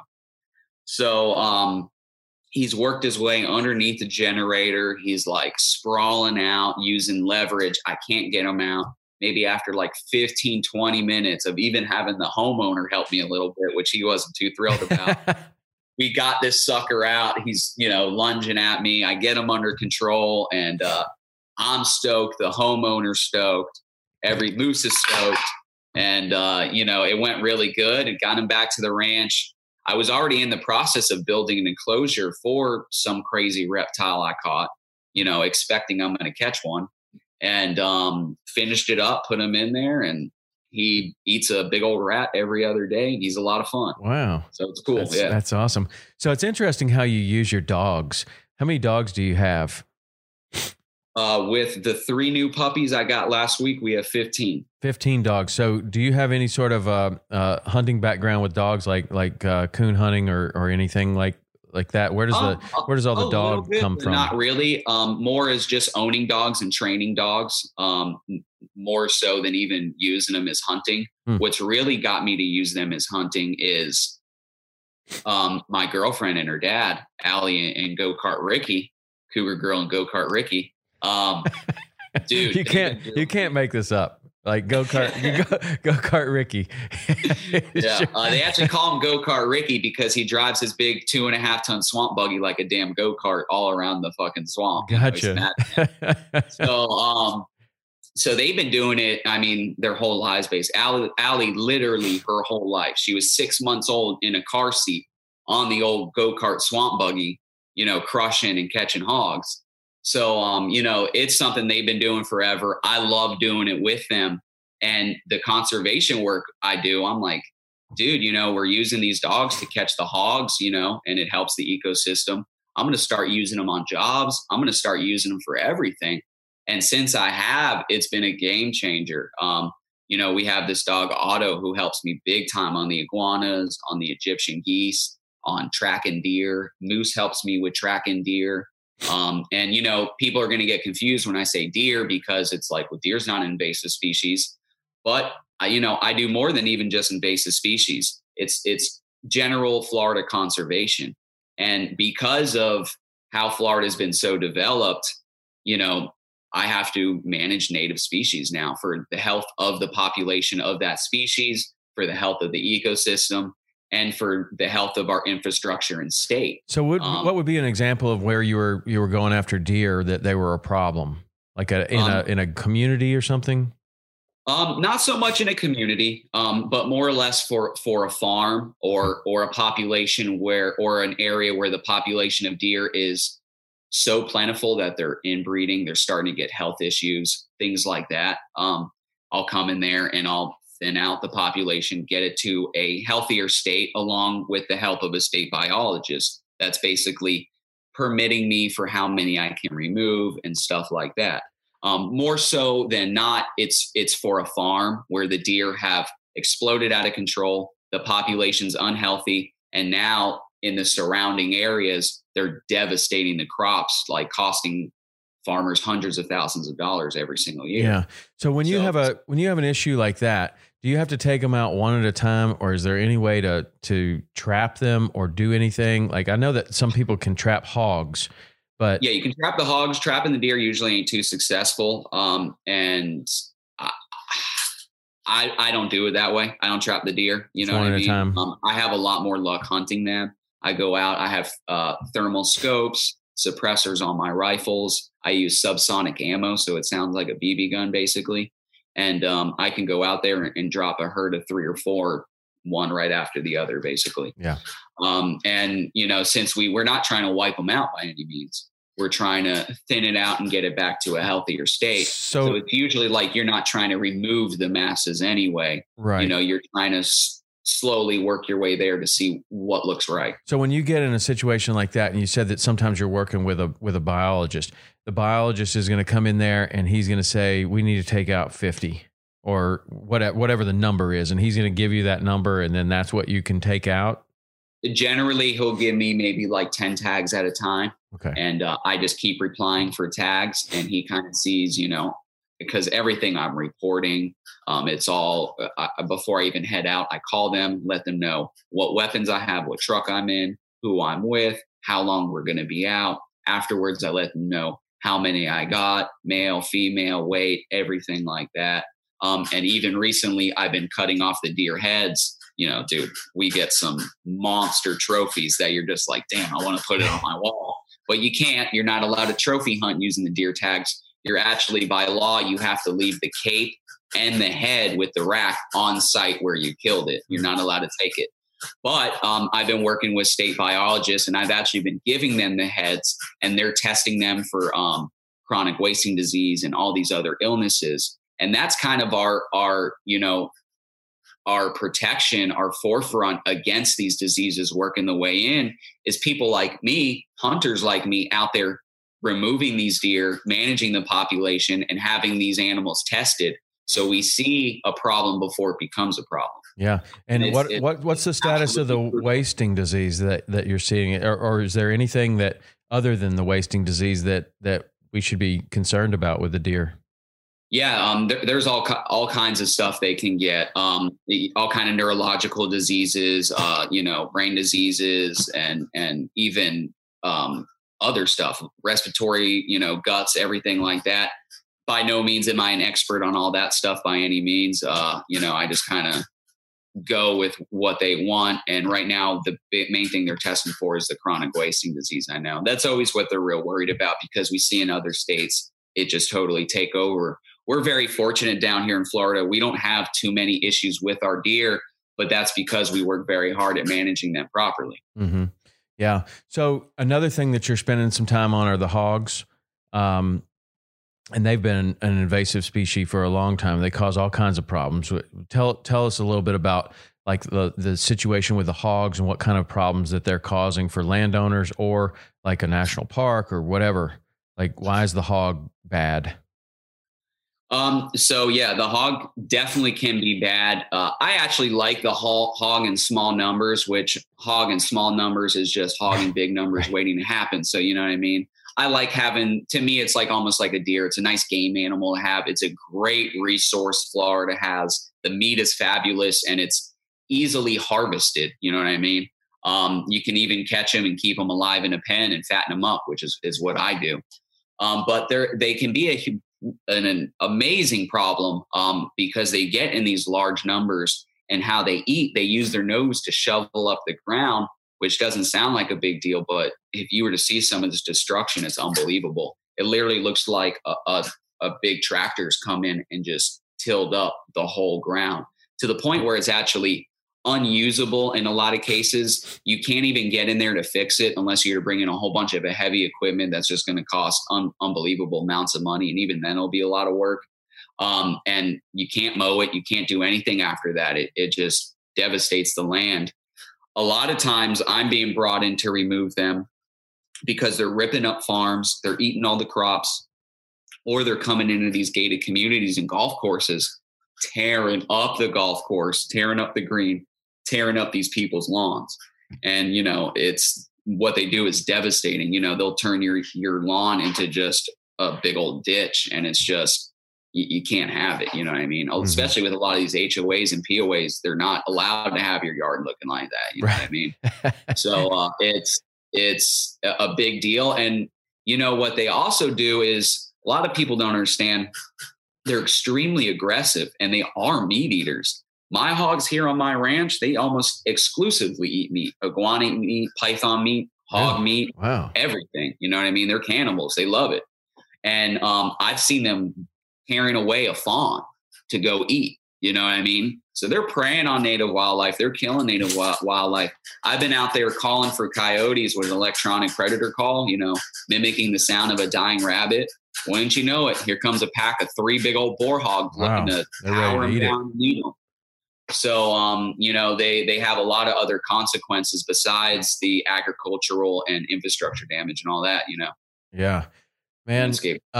So, he's worked his way underneath the generator. He's like sprawling out using leverage. I can't get him out. Maybe after like 15, 20 minutes of even having the homeowner help me a little bit, which he wasn't too thrilled about. We got this sucker out. He's, lunging at me. I get him under control and I'm stoked. The homeowner's stoked. Every moose is stoked. And, it went really good and got him back to the ranch. I was already in the process of building an enclosure for some crazy reptile I caught, expecting I'm going to catch one, and finished it up, put him in there, and he eats a big old rat every other day. He's a lot of fun. Wow. So it's cool. That's awesome. So it's interesting how you use your dogs. How many dogs do you have? With the 3 new puppies I got last week, we have 15. 15 dogs. So do you have any sort of hunting background with dogs, like coon hunting or anything like that? Where does all the dog come from? Not really. More as just owning dogs and training dogs. More so than even using them as hunting. What's really got me to use them as hunting is my girlfriend and her dad, Allie and Go-Kart Ricky, Cougar Girl and Go-Kart Ricky. Dude, you can't make this up. Like Go-Kart Ricky. Yeah. They actually call him Go-Kart Ricky because he drives his big 2.5-ton swamp buggy like a damn go-kart all around the fucking swamp. Gotcha. So they've been doing it, their whole lives based. Allie literally her whole life. She was 6 months old in a car seat on the old go-kart swamp buggy, crushing and catching hogs. So, it's something they've been doing forever. I love doing it with them. And the conservation work I do, I'm like, dude, we're using these dogs to catch the hogs, and it helps the ecosystem. I'm going to start using them on jobs. I'm going to start using them for everything. And since I have, it's been a game changer. We have this dog Otto who helps me big time on the iguanas, on the Egyptian geese, on tracking deer. Moose helps me with tracking deer. People are going to get confused when I say deer because it's like, well, deer's not an invasive species, but I do more than even just invasive species. It's general Florida conservation. And because of how Florida has been so developed, I have to manage native species now for the health of the population of that species, for the health of the ecosystem, and for the health of our infrastructure and state. So what would be an example of where you were going after deer that they were a problem, like in a community or something? Not so much in a community, but more or less for a farm or a population or an area where the population of deer is so plentiful that they're inbreeding, they're starting to get health issues, things like that. I'll come in there and I'll thin out the population, get it to a healthier state along with the help of a state biologist. That's basically permitting me for how many I can remove and stuff like that. More so than not, it's for a farm where the deer have exploded out of control, the population's unhealthy, and now in the surrounding areas, they're devastating the crops, like costing farmers hundreds of thousands of dollars every single year. Yeah. So when you have an issue like that, do you have to take them out one at a time, or is there any way to trap them or do anything? Like, I know that some people can trap hogs, but yeah, you can trap the hogs. Trapping the deer usually ain't too successful. And I don't do it that way. I don't trap the deer. You know what I mean? Time. I have a lot more luck hunting them. I go out. I have thermal scopes, suppressors on my rifles. I use subsonic ammo, so it sounds like a BB gun basically. And I can go out there and drop a herd of 3 or 4, one right after the other, basically. Yeah. And since we're not trying to wipe them out by any means, we're trying to thin it out and get it back to a healthier state. So it's usually like you're not trying to remove the masses anyway. Right. You're trying to slowly work your way there to see what looks right. So when you get in a situation like that, and you said that sometimes you're working with a biologist, the biologist is going to come in there and he's going to say, we need to take out 50 or whatever the number is. And he's going to give you that number, and then that's what you can take out. Generally, he'll give me maybe like 10 tags at a time. Okay. And I just keep replying for tags, and he kind of sees, because everything I'm reporting, it's all before I even head out, I call them, let them know what weapons I have, what truck I'm in, who I'm with, how long we're going to be out. Afterwards, I let them know how many I got, male, female, weight, everything like that. And even recently, I've been cutting off the deer heads. Dude, we get some monster trophies that you're just like, damn, I want to put it on my wall. But you can't. You're not allowed to trophy hunt using the deer tags. You're actually, by law, you have to leave the cape and the head with the rack on site where you killed it. You're not allowed to take it. But I've been working with state biologists, and I've actually been giving them the heads, and they're testing them for chronic wasting disease and all these other illnesses. And that's kind of our protection, our forefront against these diseases working the way in is people like me, hunters like me out there removing these deer, managing the population, and having these animals tested. So we see a problem before it becomes a problem. Yeah. And what's the status of the wasting disease that you're seeing? Or is there anything that other than the wasting disease that we should be concerned about with the deer? Yeah, there's all kinds of stuff they can get. All kind of neurological diseases, brain diseases, and even other stuff, respiratory, guts, everything like that. By no means am I an expert on all that stuff by any means. I just kind of go with what they want. And right now, the main thing they're testing for is the chronic wasting disease. I know that's always what they're real worried about, because we see in other states it just totally take over. We're very fortunate down here in Florida. We don't have too many issues with our deer, but that's because we work very hard at managing them properly. Mm-hmm. Yeah. So another thing that you're spending some time on are the hogs. And they've been an invasive species for a long time. They cause all kinds of problems. Tell us a little bit about like the situation with the hogs and what kind of problems that they're causing for landowners or like a national park or whatever? Like, why is the hog bad? So yeah, the hog definitely can be bad. I actually like the hog in small numbers, which hog in small numbers is just hog in big numbers waiting to happen. So, you know what I mean? I like having, to me, it's like almost like a deer. It's a nice game animal to have. It's a great resource Florida has. The meat is fabulous and it's easily harvested. You know what I mean? You can even catch them and keep them alive in a pen and fatten them up, which is what I do. But they can be an amazing problem because they get in these large numbers, and how they eat, they use their nose to shovel up the ground, which doesn't sound like a big deal. But if you were to see some of this destruction, it's unbelievable. It literally looks like a big tractor's come in and just tilled up the whole ground to the point where it's actually unusable in a lot of cases. You can't even get in there to fix it unless you're bringing a whole bunch of heavy equipment that's just going to cost unbelievable amounts of money. And even then it'll be a lot of work. And you can't mow it. You can't do anything after that. It just devastates the land. A lot of times I'm being brought in to remove them because they're ripping up farms. They're eating all the crops, or they're coming into these gated communities and golf courses, tearing up the golf course, tearing up the green, tearing up these people's lawns. And, you know, it's what they do is devastating. You know, they'll turn your lawn into just a big old ditch, and it's just, you can't have it. You know what I mean? Mm-hmm. Especially with a lot of these HOAs and POAs, they're not allowed to have your yard looking like that. You know what I mean? So it's a big deal. And, you know, what they also do is, a lot of people don't understand, they're extremely aggressive and they are meat eaters. My hogs here on my ranch, they almost exclusively eat meat, iguana meat, python meat, hog meat, everything. You know what I mean? They're cannibals. They love it. And I've seen them carrying away a fawn to go eat. You know what I mean? So they're preying on native wildlife. They're killing native wildlife. I've been out there calling for coyotes with an electronic predator call, you know, mimicking the sound of a dying rabbit. Wouldn't you know it, here comes a pack of 3 big old boar hogs looking to power them down and eat them. So, you know, they have a lot of other consequences besides the agricultural and infrastructure damage and all that, you know? Yeah, man.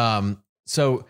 So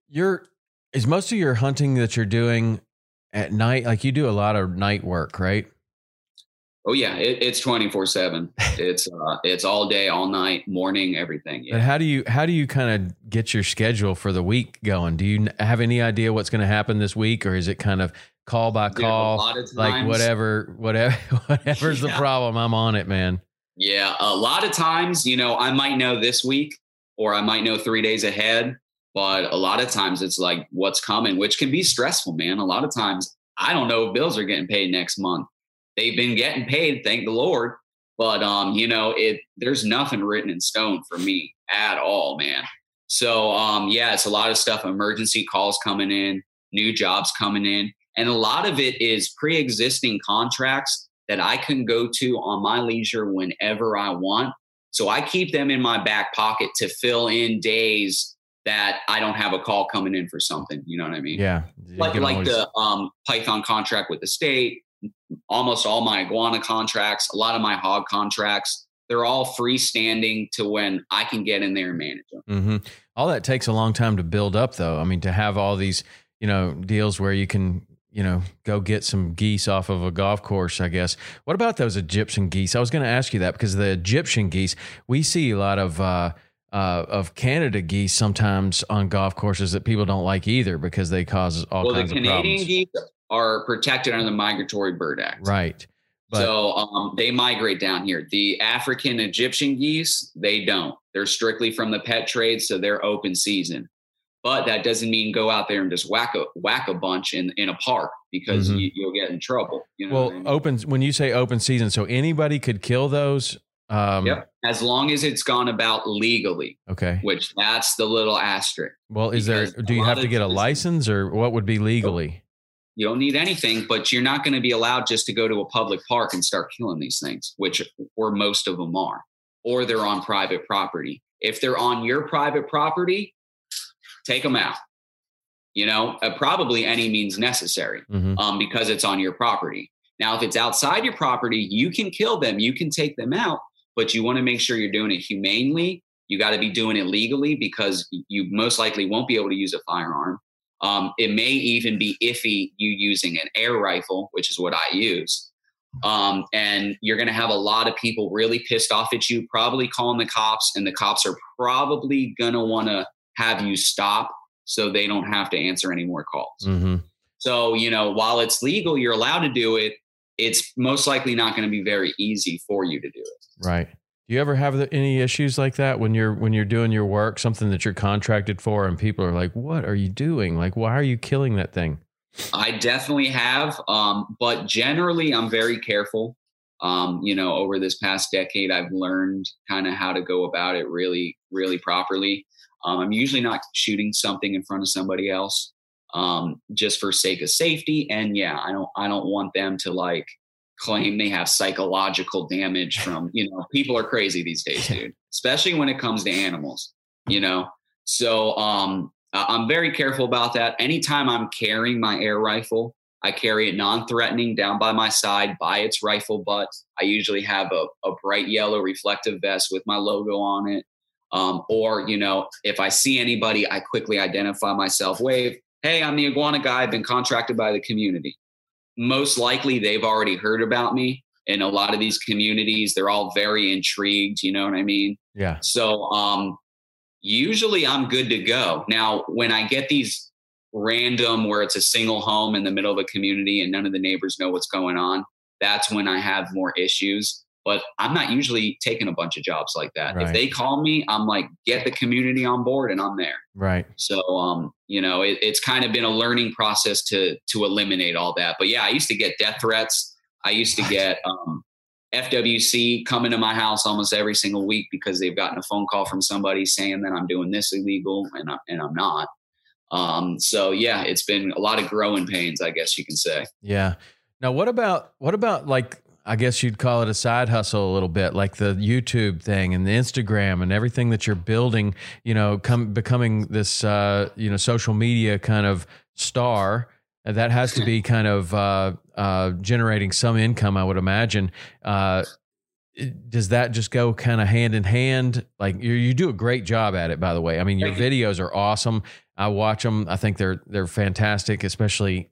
is most of your hunting that you're doing at night? Like, you do a lot of night work, right? Oh yeah, it's 24/7. It's all day, all night, morning, everything. Yeah. But how do you kind of get your schedule for the week going? Do you have any idea what's going to happen this week, or is it kind of call by call, like whatever's the problem, I'm on it, man? Yeah, a lot of times, you know, I might know this week, or I might know 3 days ahead, but a lot of times it's like what's coming, which can be stressful, man. A lot of times I don't know if bills are getting paid next month. They've been getting paid, thank the Lord. But, you know, there's nothing written in stone for me at all, man. So, yeah, it's a lot of stuff, emergency calls coming in, new jobs coming in. And a lot of it is pre-existing contracts that I can go to on my leisure whenever I want. So I keep them in my back pocket to fill in days that I don't have a call coming in for something. You know what I mean? Yeah. Like the Python contract with the state. Almost all my iguana contracts, a lot of my hog contracts, they're all freestanding to when I can get in there and manage them. Mm-hmm. All that takes a long time to build up, though. I mean, to have all these, you know, deals where you can, you know, go get some geese off of a golf course, I guess. What about those Egyptian geese? I was going to ask you that, because the Egyptian geese, we see a lot of Canada geese sometimes on golf courses that people don't like either, because they cause all kinds of problems. Well, the Canadian geese are protected under the Migratory Bird Act. Right. So they migrate down here. The African Egyptian geese, they don't. They're strictly from the pet trade, so they're open season. But that doesn't mean go out there and just whack a bunch in a park, because you'll get in trouble. You know what I mean? When you say open season, so anybody could kill those? Yep. As long as it's gone about legally. Okay. Which that's the little asterisk. Well, do you have to get a license, or what would be legally? You don't need anything, but you're not going to be allowed just to go to a public park and start killing these things, or most of them are, or they're on private property. If they're on your private property, take them out, you know, probably any means necessary, because it's on your property. Now, if it's outside your property, you can kill them, you can take them out, but you want to make sure you're doing it humanely. You got to be doing it legally because you most likely won't be able to use a firearm. It may even be iffy you using an air rifle, which is what I use. And you're going to have a lot of people really pissed off at you, probably calling the cops, and the cops are probably going to want to have you stop so they don't have to answer any more calls. Mm-hmm. So, while it's legal, you're allowed to do it. It's most likely not going to be very easy for you to do it. Right. Do you ever have any issues like that when you're doing your work, something that you're contracted for, and people are like, "What are you doing? Like, why are you killing that thing?" I definitely have, but generally, I'm very careful. Over this past decade, I've learned kind of how to go about it really, really properly. I'm usually not shooting something in front of somebody else, just for sake of safety. And yeah, I don't want them to like claim they have psychological damage from, people are crazy these days, dude, especially when it comes to animals, So, I'm very careful about that. Anytime I'm carrying my air rifle, I carry it non-threatening down by my side by its rifle butt. I usually have a bright yellow reflective vest with my logo on it. Or, if I see anybody, I quickly identify myself, wave, "Hey, I'm the iguana guy. I've been contracted by the community." Most likely they've already heard about me. In a lot of these communities, they're all very intrigued. You know what I mean? Yeah. So, usually I'm good to go. Now, when I get these random where it's a single home in the middle of a community and none of the neighbors know what's going on, that's when I have more issues. But I'm not usually taking a bunch of jobs like that. Right. If they call me, I'm like, get the community on board and I'm there. Right. So, it's kind of been a learning process to eliminate all that. But yeah, I used to get death threats. I used to get FWC coming to my house almost every single week because they've gotten a phone call from somebody saying that I'm doing this illegal and I'm not. So yeah, it's been a lot of growing pains, I guess you can say. Yeah. Now, what about like, I guess you'd call it a side hustle a little bit, like the YouTube thing and the Instagram and everything that you're building, becoming this, social media kind of star. That has to be kind of generating some income, I would imagine. Does that just go kind of hand in hand? Like you do a great job at it, by the way. I mean, your videos are awesome. I watch them. I think they're fantastic, especially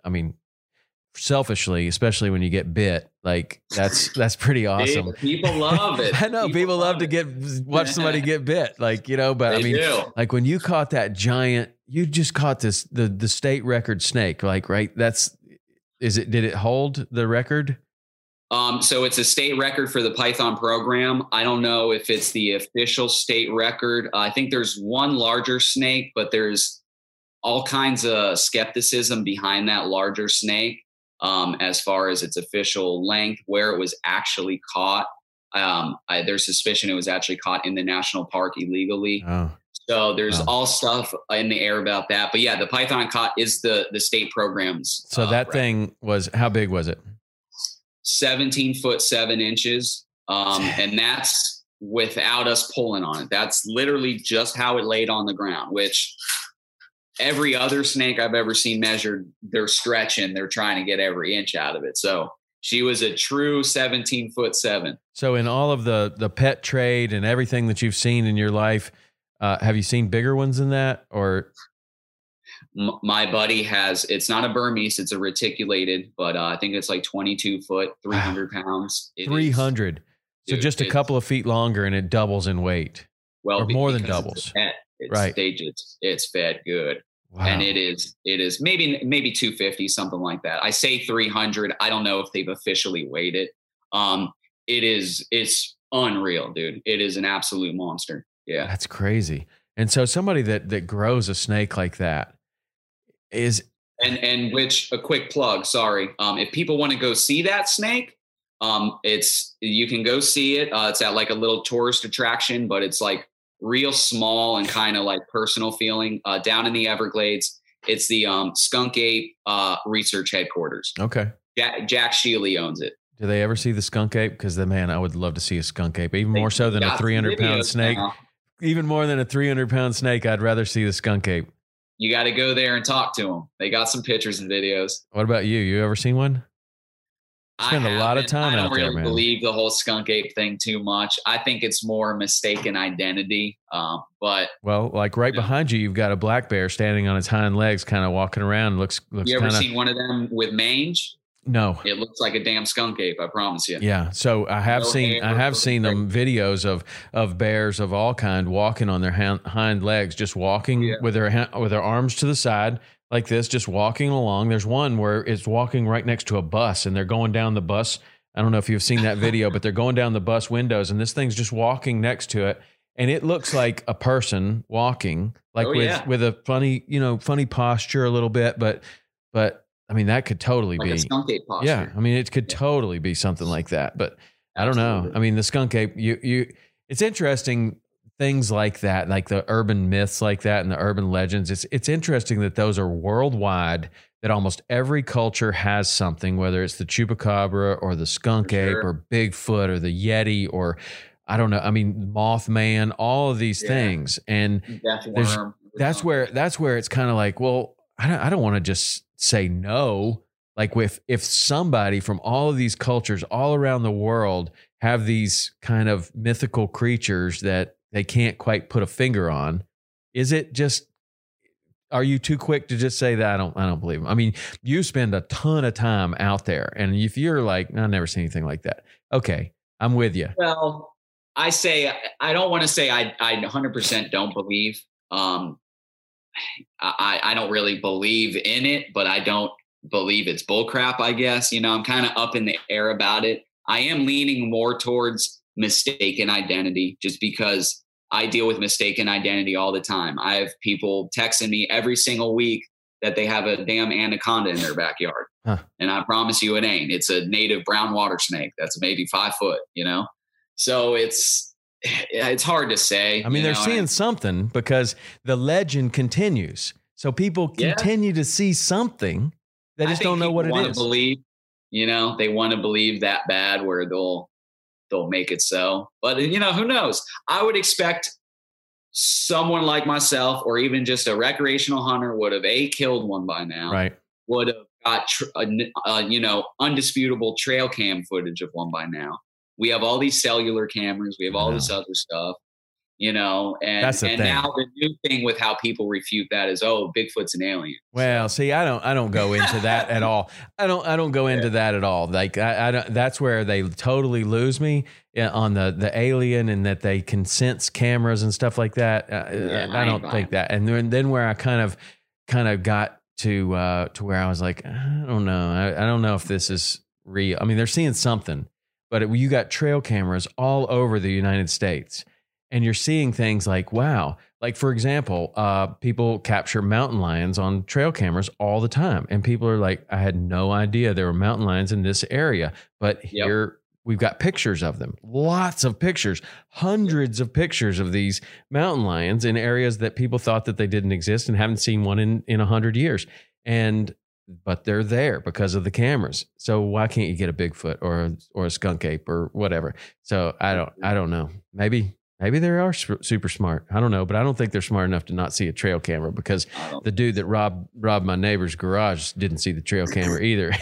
selfishly, especially when you get bit. Like that's pretty awesome. People love it. I know people love to watch somebody get bit, but they do. Like when you caught that giant, you just caught the state record snake, like, right? Did it hold the record? So it's a state record for the Python program. I don't know if it's the official state record. I think there's one larger snake, but there's all kinds of skepticism behind that larger snake. As far as its official length, where it was actually caught. There's suspicion it was actually caught in the national park illegally. Oh. So there's all stuff in the air about that. But yeah, the Python caught is the state program's. So that thing was, how big was it? 17 foot 7 inches. And that's without us pulling on it. That's literally just how it laid on the ground, which every other snake I've ever seen measured, they're stretching, they're trying to get every inch out of it. So she was a true 17 foot 7. So in all of the pet trade and everything that you've seen in your life, have you seen bigger ones than that? Or my buddy has, it's not a Burmese, it's a reticulated, but I think it's like 22 foot, 300 pounds. 300. So dude, just a couple of feet longer and it doubles in weight. Well, or more than doubles. Right. It's fed good. Wow. And it is maybe 250, something like that. I say 300. I don't know if they've officially weighed it. It's unreal, dude. It is an absolute monster. Yeah. That's crazy. And so somebody that grows a snake like that is. And which, a quick plug, sorry. If people want to go see that snake, you can go see it. It's at like a little tourist attraction, but it's like real small and kind of like personal feeling, down in the Everglades. It's the Skunk Ape research headquarters. Okay. Jack Shealy owns it. Do they ever see the skunk ape? Because I would love to see a skunk ape, even more so than a 300-pound snake. Now. Even more than a 300-pound snake, I'd rather see the skunk ape. You got to go there and talk to them. They got some pictures and videos. What about you? You ever seen one? Spend a lot of time out there, man. I don't really believe the whole skunk ape thing too much. I think it's more mistaken identity. But well, like right behind you, you've got a black bear standing on its hind legs, kind of walking around. Looks. You ever seen one of them with mange? No, it looks like a damn skunk ape. I promise you. Yeah. So I have seen them videos of bears of all kind walking on their hind legs, just walking with their arms to the side like this, just walking along. There's one where it's walking right next to a bus, and they're going down the bus. I don't know if you've seen that video, but they're going down the bus windows, and this thing's just walking next to it, and it looks like a person walking, like with a funny posture a little bit, but. I mean, that could totally be a skunk ape posture. Yeah, I mean, it could totally be something like that. But I don't know. I mean, the skunk ape. It's interesting things like that, like the urban myths like that, and the urban legends. It's interesting that those are worldwide. That almost every culture has something, whether it's the chupacabra or the skunk ape or Bigfoot or the Yeti or I don't know. I mean, Mothman, all of these things, and that's where it's kind of like, well, I don't want to just say no. Like if somebody from all of these cultures all around the world have these kind of mythical creatures that they can't quite put a finger on, is it just, are you too quick to just say that? I don't believe them. I mean, you spend a ton of time out there, and if you're like, I've never seen anything like that. Okay, I'm with you. Well, I don't want to say I 100% don't believe. I don't really believe in it, but I don't believe it's bullcrap, I guess. I'm kind of up in the air about it. I am leaning more towards mistaken identity just because I deal with mistaken identity all the time. I have people texting me every single week that they have a damn anaconda in their backyard. Huh. And I promise you it ain't. It's a native brown water snake that's maybe 5 foot, So it's hard to say. I mean, they're seeing something because the legend continues. So people continue to see something. They just don't know what it is. They want to believe that bad where they'll make it so. But, who knows? I would expect someone like myself or even just a recreational hunter would have killed one by now. Right. Would have got, undisputable trail cam footage of one by now. We have all these cellular cameras. We have all this other stuff, and now the new thing with how people refute that is, Bigfoot's an alien. Well, see, I don't go into that at all. I don't go into that at all. Like I don't, that's where they totally lose me on the alien and that they can sense cameras and stuff like that. I don't think that. And then where I kind of got to where I was like, I don't know. I don't know if this is real. I mean, they're seeing something. But you got trail cameras all over the United States, and you're seeing things like, wow. Like, for example, people capture mountain lions on trail cameras all the time. And people are like, I had no idea there were mountain lions in this area. But here we've got pictures of them, lots of pictures, hundreds of pictures of these mountain lions in areas that people thought that they didn't exist and haven't seen one in 100 years. But they're there because of the cameras. So why can't you get a Bigfoot or a skunk ape or whatever? So I don't know. Maybe they are super smart. I don't know, but I don't think they're smart enough to not see a trail camera because the dude that robbed my neighbor's garage didn't see the trail camera either.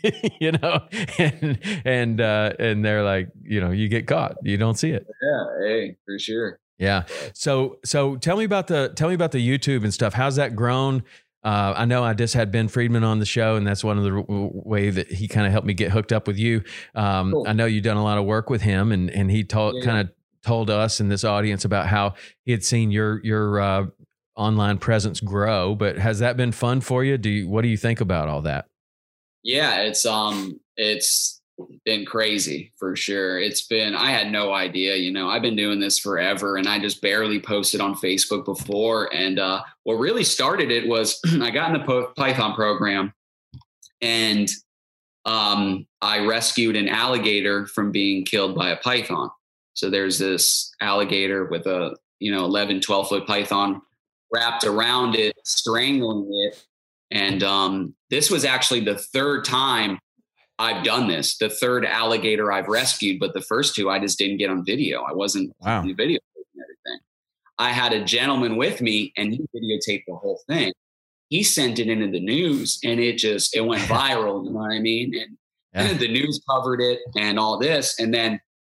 And they're like, you get caught, you don't see it. Yeah, hey, for sure. Yeah. So tell me about the YouTube and stuff. How's that grown? I know I just had Ben Friedman on the show, and that's one of the way that he kind of helped me get hooked up with you. Cool. I know you've done a lot of work with him, and he kind of told us in this audience about how he had seen your online presence grow. But has that been fun for you? What do you think about all that? Yeah, it's been crazy for sure. I had no idea, I've been doing this forever and I just barely posted on Facebook before. And what really started it was I got in the Python program and I rescued an alligator from being killed by a python. So there's this alligator with a 11, 12 foot python wrapped around it, strangling it. And this was actually the third time I've done this, the third alligator I've rescued, but the first two I just didn't get on video. I wasn't in the video and everything. I had a gentleman with me and he videotaped the whole thing. He sent it into the news and it went viral. You know what I mean? Yeah. The news covered it and all this. And then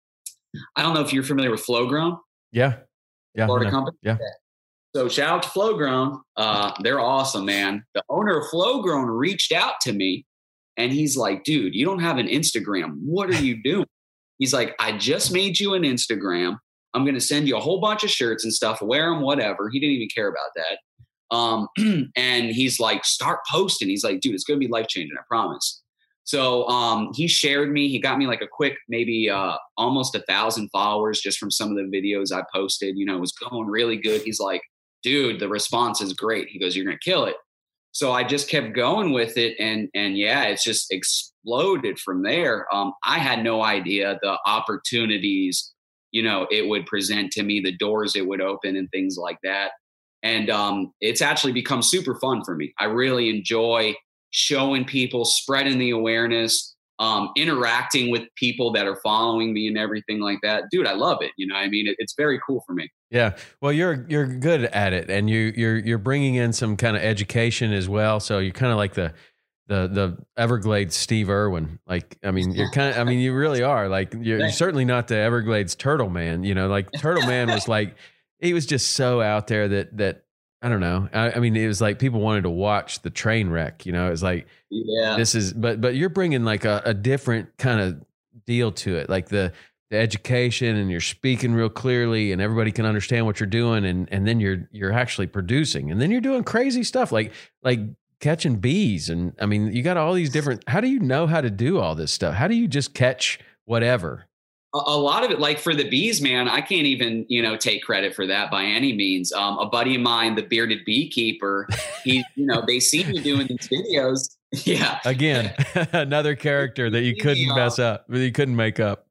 I don't know if you're familiar with Flowgrown. Yeah. Yeah. Florida company. Yeah. So shout out to Flowgrown. They're awesome, man. The owner of Flowgrown reached out to me and he's like, dude, you don't have an Instagram. What are you doing? He's like, I just made you an Instagram. I'm going to send you a whole bunch of shirts and stuff. Wear them, whatever. He didn't even care about that. And he's like, start posting. He's like, dude, it's going to be life-changing. I promise. So he shared me. He got me like a quick, maybe almost 1,000 followers just from some of the videos I posted. You know, it was going really good. He's like, dude, the response is great. He goes, you're going to kill it. So I just kept going with it. And yeah, it's just exploded from there. I had no idea the opportunities, you know, it would present to me, the doors it would open and things like that. And it's actually become super fun for me. I really enjoy showing people, spreading the awareness, interacting with people that are following me and everything like that. Dude, I love it. You know, I mean, it's very cool for me. Yeah. Well, you're good at it, and you're bringing in some kind of education as well. So you're kind of like the Everglades Steve Irwin. Like, I mean, you really are. Like, you're certainly not the Everglades Turtle Man. You know, like Turtle Man was like, he was just so out there that I don't know. I mean, it was like people wanted to watch the train wreck. You know, it was like, yeah, this is. But you're bringing like a different kind of deal to it, like the education, and you're speaking real clearly, and everybody can understand what you're doing, and then you're actually producing, and then you're doing crazy stuff like catching bees, and I mean, you got all these different. How do you know how to do all this stuff? How do you just catch whatever? A lot of it, like for the bees, man, I can't even, you know, take credit for that by any means. A buddy of mine, the bearded beekeeper, they see me doing these videos. Yeah. Again, another character that you couldn't mess up, that you couldn't make up.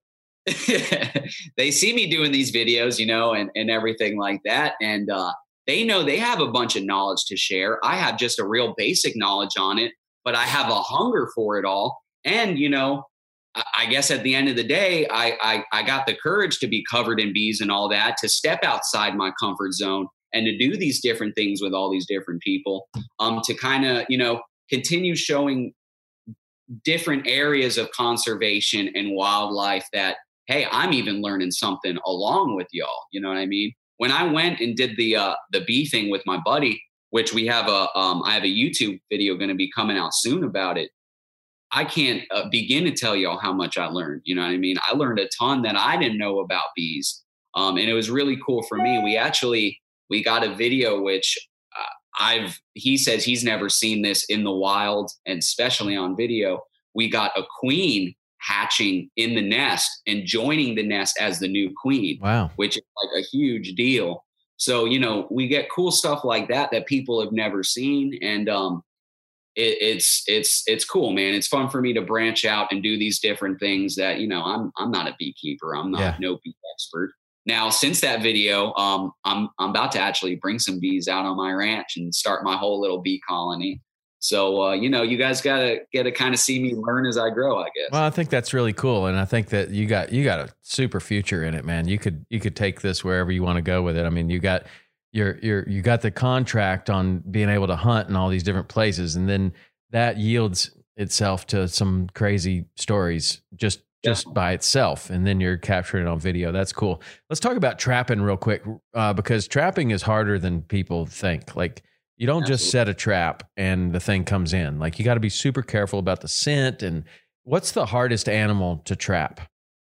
They see me doing these videos, you know, and everything like that. And they know they have a bunch of knowledge to share. I have just a real basic knowledge on it, but I have a hunger for it all. And, you know, I guess at the end of the day, I got the courage to be covered in bees and all that, to step outside my comfort zone and to do these different things with all these different people, to kind of, you know, continue showing different areas of conservation and wildlife that, hey, I'm even learning something along with y'all. You know what I mean? When I went and did the bee thing with my buddy, which I have a YouTube video going to be coming out soon about it. I can't begin to tell y'all how much I learned. You know what I mean? I learned a ton that I didn't know about bees. And it was really cool for me. We got a video, which he says he's never seen this in the wild, and especially on video. We got a queen hatching in the nest and joining the nest as the new queen. Wow. Which is like a huge deal. So, you know, we get cool stuff like that people have never seen. And, it's cool, man. It's fun for me to branch out and do these different things that, you know, I'm not a beekeeper. I'm not no bee expert. Now, since that video, I'm about to actually bring some bees out on my ranch and start my whole little bee colony. So, you know, you guys get to kind of see me learn as I grow, I guess. Well, I think that's really cool. And I think that you got a super future in it, man. You could take this wherever you want to go with it. I mean, you got the contract on being able to hunt in all these different places, and then that yields itself to some crazy stories just by itself, and then you're capturing it on video. That's cool. Let's talk about trapping real quick, because trapping is harder than people think. Like, you don't just set a trap and the thing comes in. Like, you got to be super careful about the scent. And what's the hardest animal to trap?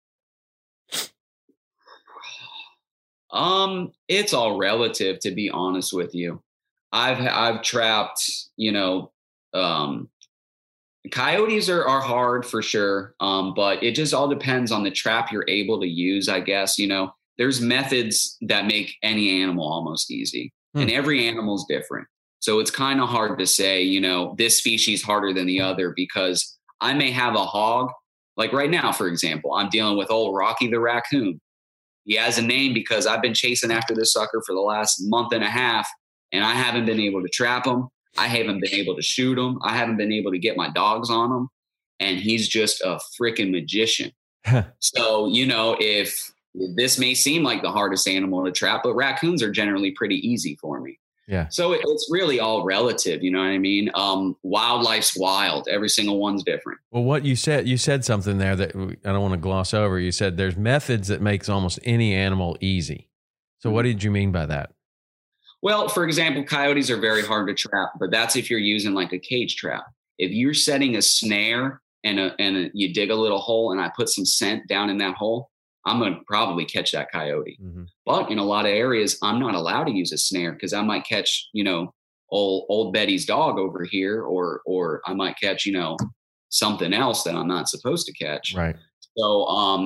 It's all relative, to be honest with you. I've trapped, you know, coyotes are hard for sure. But it just all depends on the trap you're able to use, I guess. You know, there's methods that make any animal almost easy, and every animal's different. So it's kind of hard to say, you know, this species harder than the other, because I may have a hog. Like right now, for example, I'm dealing with old Rocky the raccoon. He has a name because I've been chasing after this sucker for the last month and a half, and I haven't been able to trap him. I haven't been able to shoot him. I haven't been able to get my dogs on him. And he's just a freaking magician. So, you know, if this may seem like the hardest animal to trap, but raccoons are generally pretty easy for me. Yeah. So it's really all relative. You know what I mean? Wildlife's wild. Every single one's different. Well, what you said something there that I don't want to gloss over. You said there's methods that makes almost any animal easy. So what did you mean by that? Well, for example, coyotes are very hard to trap, but that's if you're using like a cage trap. If you're setting a snare and you dig a little hole and I put some scent down in that hole, I'm going to probably catch that coyote. Mm-hmm. But in a lot of areas, I'm not allowed to use a snare because I might catch, old Betty's dog over here, or I might catch, something else that I'm not supposed to catch. Right. So,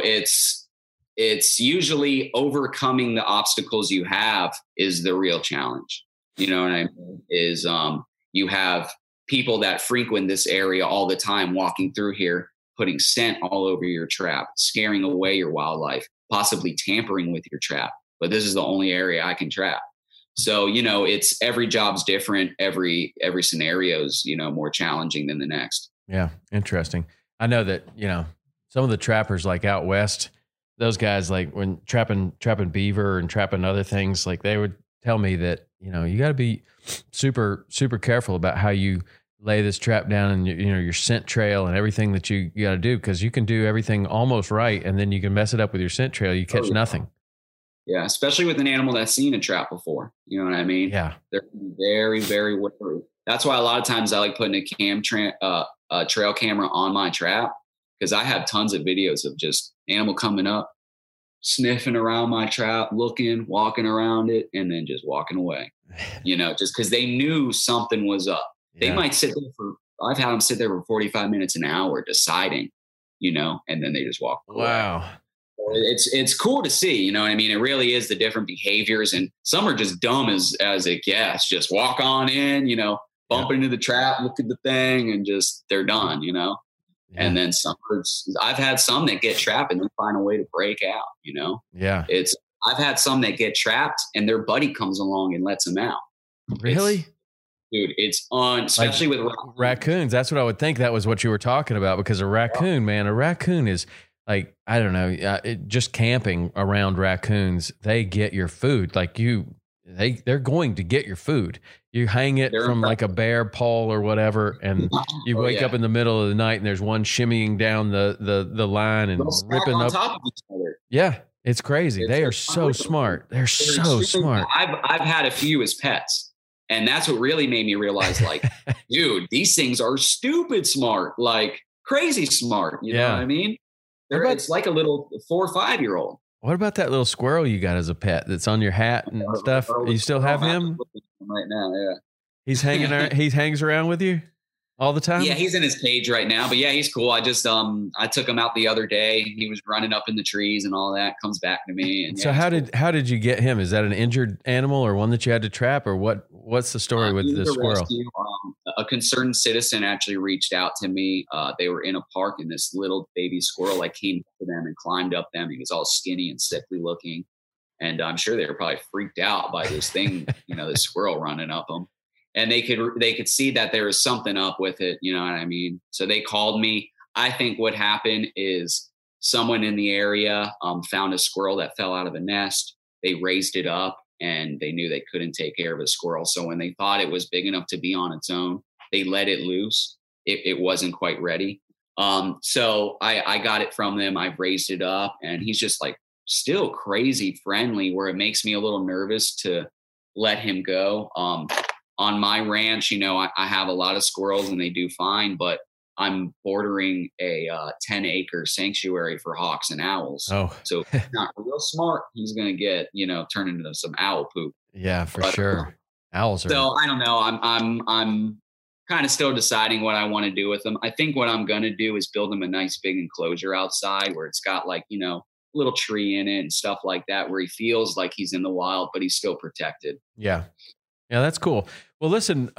it's usually overcoming the obstacles you have is the real challenge. You know what I mean? Is you have people that frequent this area all the time walking through here, putting scent all over your trap, scaring away your wildlife, possibly tampering with your trap. But this is the only area I can trap. So, it's every job's different. Every scenario's, more challenging than the next. Yeah. Interesting. I know that, some of the trappers like out West, those guys, like when trapping beaver and trapping other things, like they would tell me that, you got to be super, super careful about how you lay this trap down and your scent trail and everything that you got to do, because you can do everything almost right and then you can mess it up with your scent trail. You catch nothing. Yeah, especially with an animal that's seen a trap before. You know what I mean? Yeah, they're very, very wary. That's why a lot of times I like putting a trail camera on my trap, because I have tons of videos of just animal coming up, sniffing around my trap, looking, walking around it, and then just walking away. Just because they knew something was up. They might sit there I've had them sit there for 45 minutes, an hour deciding, and then they just walk away. Wow. It's cool to see, you know what I mean? It really is the different behaviors, and some are just dumb as it gets. Just walk on in, bump into the trap, look at the thing, and just they're done, Yeah. And then I've had some that get trapped and then find a way to break out, Yeah. I've had some that get trapped and their buddy comes along and lets them out. Really? Dude, it's especially with raccoons. That's what I would think. That was what you were talking about, because a raccoon is like, I don't know, just camping around raccoons. They get your food. Like they're going to get your food. You hang it from like a bear pole or whatever, and you wake up in the middle of the night and there's one shimmying down the line and ripping up. Top of each other. Yeah, it's crazy. They are so smart. They're so smart. I've had a few as pets. And that's what really made me realize, like, dude, these things are stupid smart, like crazy smart. You know what I mean? It's like a little 4 or 5 year old. What about that little squirrel you got as a pet that's on your hat and stuff? You still have him right now? Yeah, he's hanging around. He hangs around with you all the time. Yeah, he's in his cage right now, but yeah, he's cool. I just I took him out the other day. He was running up in the trees and all that. Comes back to me. And so how did you get him? Is that an injured animal or one that you had to trap, or what? What's the story with the squirrel? Rescue. A concerned citizen actually reached out to me. They were in a park and this little baby squirrel came to them and climbed up them. He was all skinny and sickly looking, and I'm sure they were probably freaked out by this thing, this squirrel running up them. And they could see that there was something up with it, you know what I mean? So they called me. I think what happened is someone in the area found a squirrel that fell out of a nest. They raised it up and they knew they couldn't take care of a squirrel. So when they thought it was big enough to be on its own, they let it loose. It wasn't quite ready. So I got it from them. I've raised it up and he's just like still crazy friendly, where it makes me a little nervous to let him go. On my ranch, I have a lot of squirrels and they do fine, but I'm bordering a 10-acre sanctuary for hawks and owls. Oh, so if he's not real smart, he's going to get, turned into some owl poop. Yeah, for sure. Owls are. So I don't know. I'm kind of still deciding what I want to do with them. I think what I'm going to do is build him a nice big enclosure outside where it's got little tree in it and stuff like that, where he feels like he's in the wild, but he's still protected. Yeah. Yeah, that's cool. Well, listen,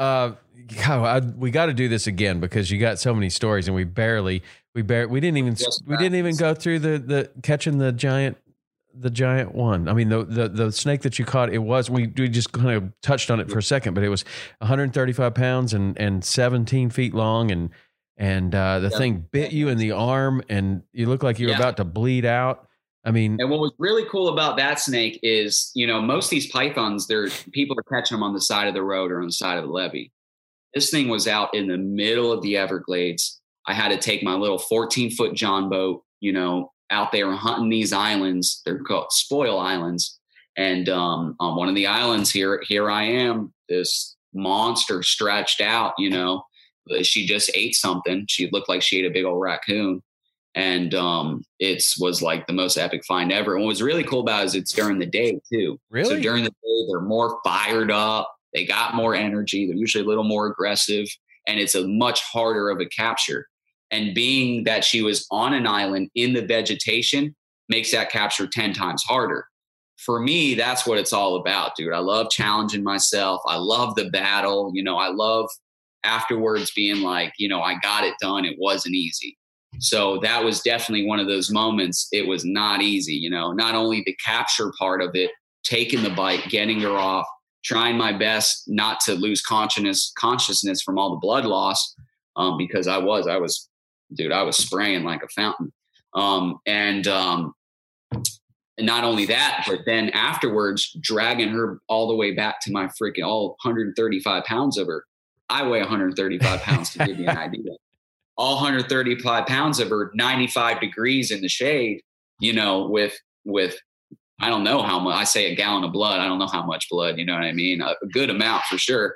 we got to do this again because you got so many stories, and we didn't even go through the catching the giant one. I mean, the snake that you caught, we just kind of touched on it for a second, but it was 135 pounds and 17 feet long, and the thing bit you in the arm, and you looked like you were about to bleed out. I mean, and what was really cool about that snake is, most of these pythons, people are catching them on the side of the road or on the side of the levee. This thing was out in the middle of the Everglades. I had to take my little 14-foot John boat, out there hunting these islands. They're called spoil islands. And on one of the islands here I am, this monster stretched out, she just ate something. She looked like she ate a big old raccoon. And it was like the most epic find ever. And what was really cool about it is it's during the day too. Really? So during the day, they're more fired up. They got more energy. They're usually a little more aggressive, and it's a much harder of a capture. And being that she was on an island in the vegetation makes that capture 10 times harder. For me, that's what it's all about, dude. I love challenging myself. I love the battle. I love afterwards being like, I got it done. It wasn't easy. So that was definitely one of those moments. It was not easy, not only the capture part of it, taking the bite, getting her off, trying my best not to lose consciousness from all the blood loss, because I was spraying like a fountain. And not only that, but then afterwards, dragging her all the way back to my freaking all 135 pounds of her. I weigh 135 pounds to give you an idea. All 135 pounds of her, 95 degrees in the shade, with I don't know how much. I say a gallon of blood. I don't know how much blood, you know what I mean? A good amount for sure.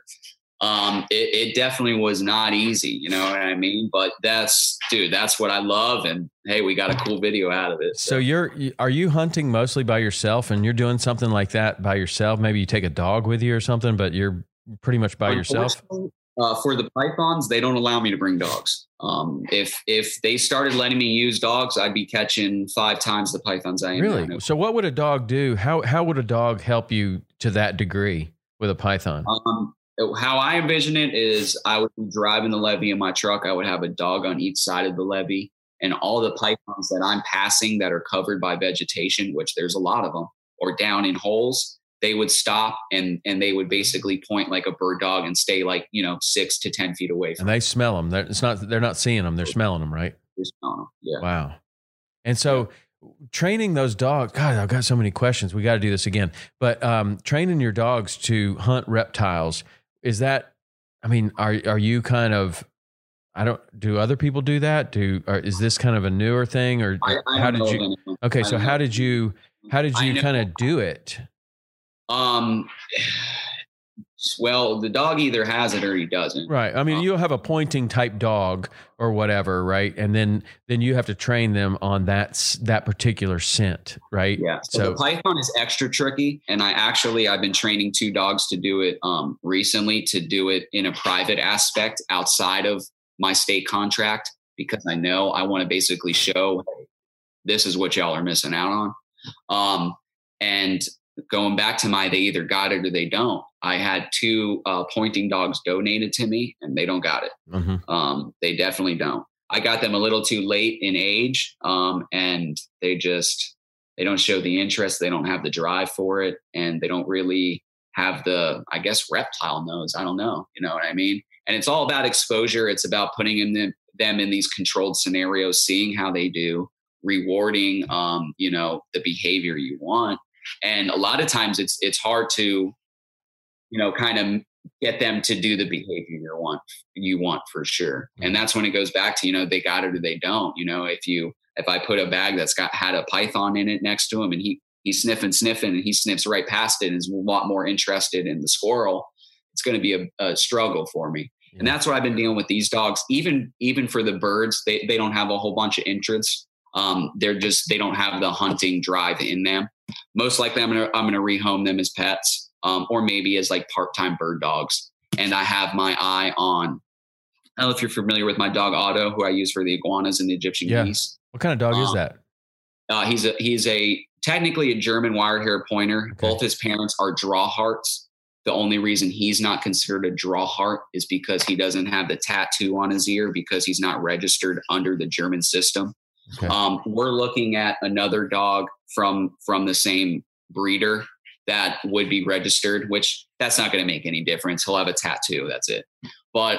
It definitely was not easy, you know what I mean? But that's what I love. And hey, we got a cool video out of it. So are you hunting mostly by yourself, and you're doing something like that by yourself? Maybe you take a dog with you or something, but you're pretty much by yourself. For the pythons, they don't allow me to bring dogs. If they started letting me use dogs, I'd be catching 5 times the pythons I am. Really? Now. So what would a dog do? How would a dog help you to that degree with a python? How I envision it is I would be driving the levee in my truck. I would have a dog on each side of the levee, and all the pythons that I'm passing that are covered by vegetation, which there's a lot of them, or down in holes, they would stop and they would basically point like a bird dog and stay like, 6 to 10 feet away from them. And they smell them. They're not seeing them. They're smelling them, right? They're smelling them. Yeah. Wow. And so training those dogs, God, I've got so many questions. We got to do this again. But training your dogs to hunt reptiles, is that, are you kind of, do other people do that? Is this kind of a newer thing, or how did you? Okay. So how did you kind of do it? Well, the dog either has it or he doesn't. Right. You'll have a pointing type dog or whatever, right? And then you have to train them on that particular scent, right? Yeah. So the python is extra tricky, and I've been training 2 dogs to do it recently, to do it in a private aspect outside of my state contract, because I know I want to basically show, hey, this is what y'all are missing out on. And going back to they either got it or they don't. I had 2 pointing dogs donated to me, and they don't got it. Mm-hmm. They definitely don't. I got them a little too late in age, and they don't show the interest. They don't have the drive for it, and they don't really have the, I guess, reptile nose. I don't know. You know what I mean? And it's all about exposure. It's about putting them in these controlled scenarios, seeing how they do, rewarding, the behavior you want. And a lot of times it's hard to, kind of get them to do the behavior you want for sure. And that's when it goes back to, they got it or they don't. If I put a bag that's had a python in it next to him, and he's sniffing and he sniffs right past it and is a lot more interested in the squirrel, it's going to be a struggle for me. Yeah. And that's what I've been dealing with these dogs. Even for the birds, they don't have a whole bunch of interests. They don't have the hunting drive in them. Most likely I'm gonna rehome them as pets, or maybe as like part-time bird dogs. And I have my eye on, I don't know if you're familiar with my dog Otto, who I use for the iguanas and the Egyptian geese. What kind of dog is that? He's technically a German wire-haired pointer. Okay. Both his parents are draw hearts. The only reason he's not considered a draw heart is because he doesn't have the tattoo on his ear, because he's not registered under the German system. Okay. We're looking at another dog from the same breeder that would be registered, which that's not going to make any difference. He'll have a tattoo. That's it. But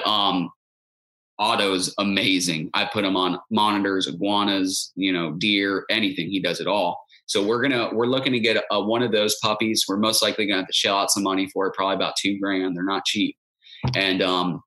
Otto's amazing. I put him on monitors, iguanas, deer, anything. He does it all. So we're looking to get one of those puppies. We're most likely going to have to shell out some money for it, probably about $2,000. They're not cheap. And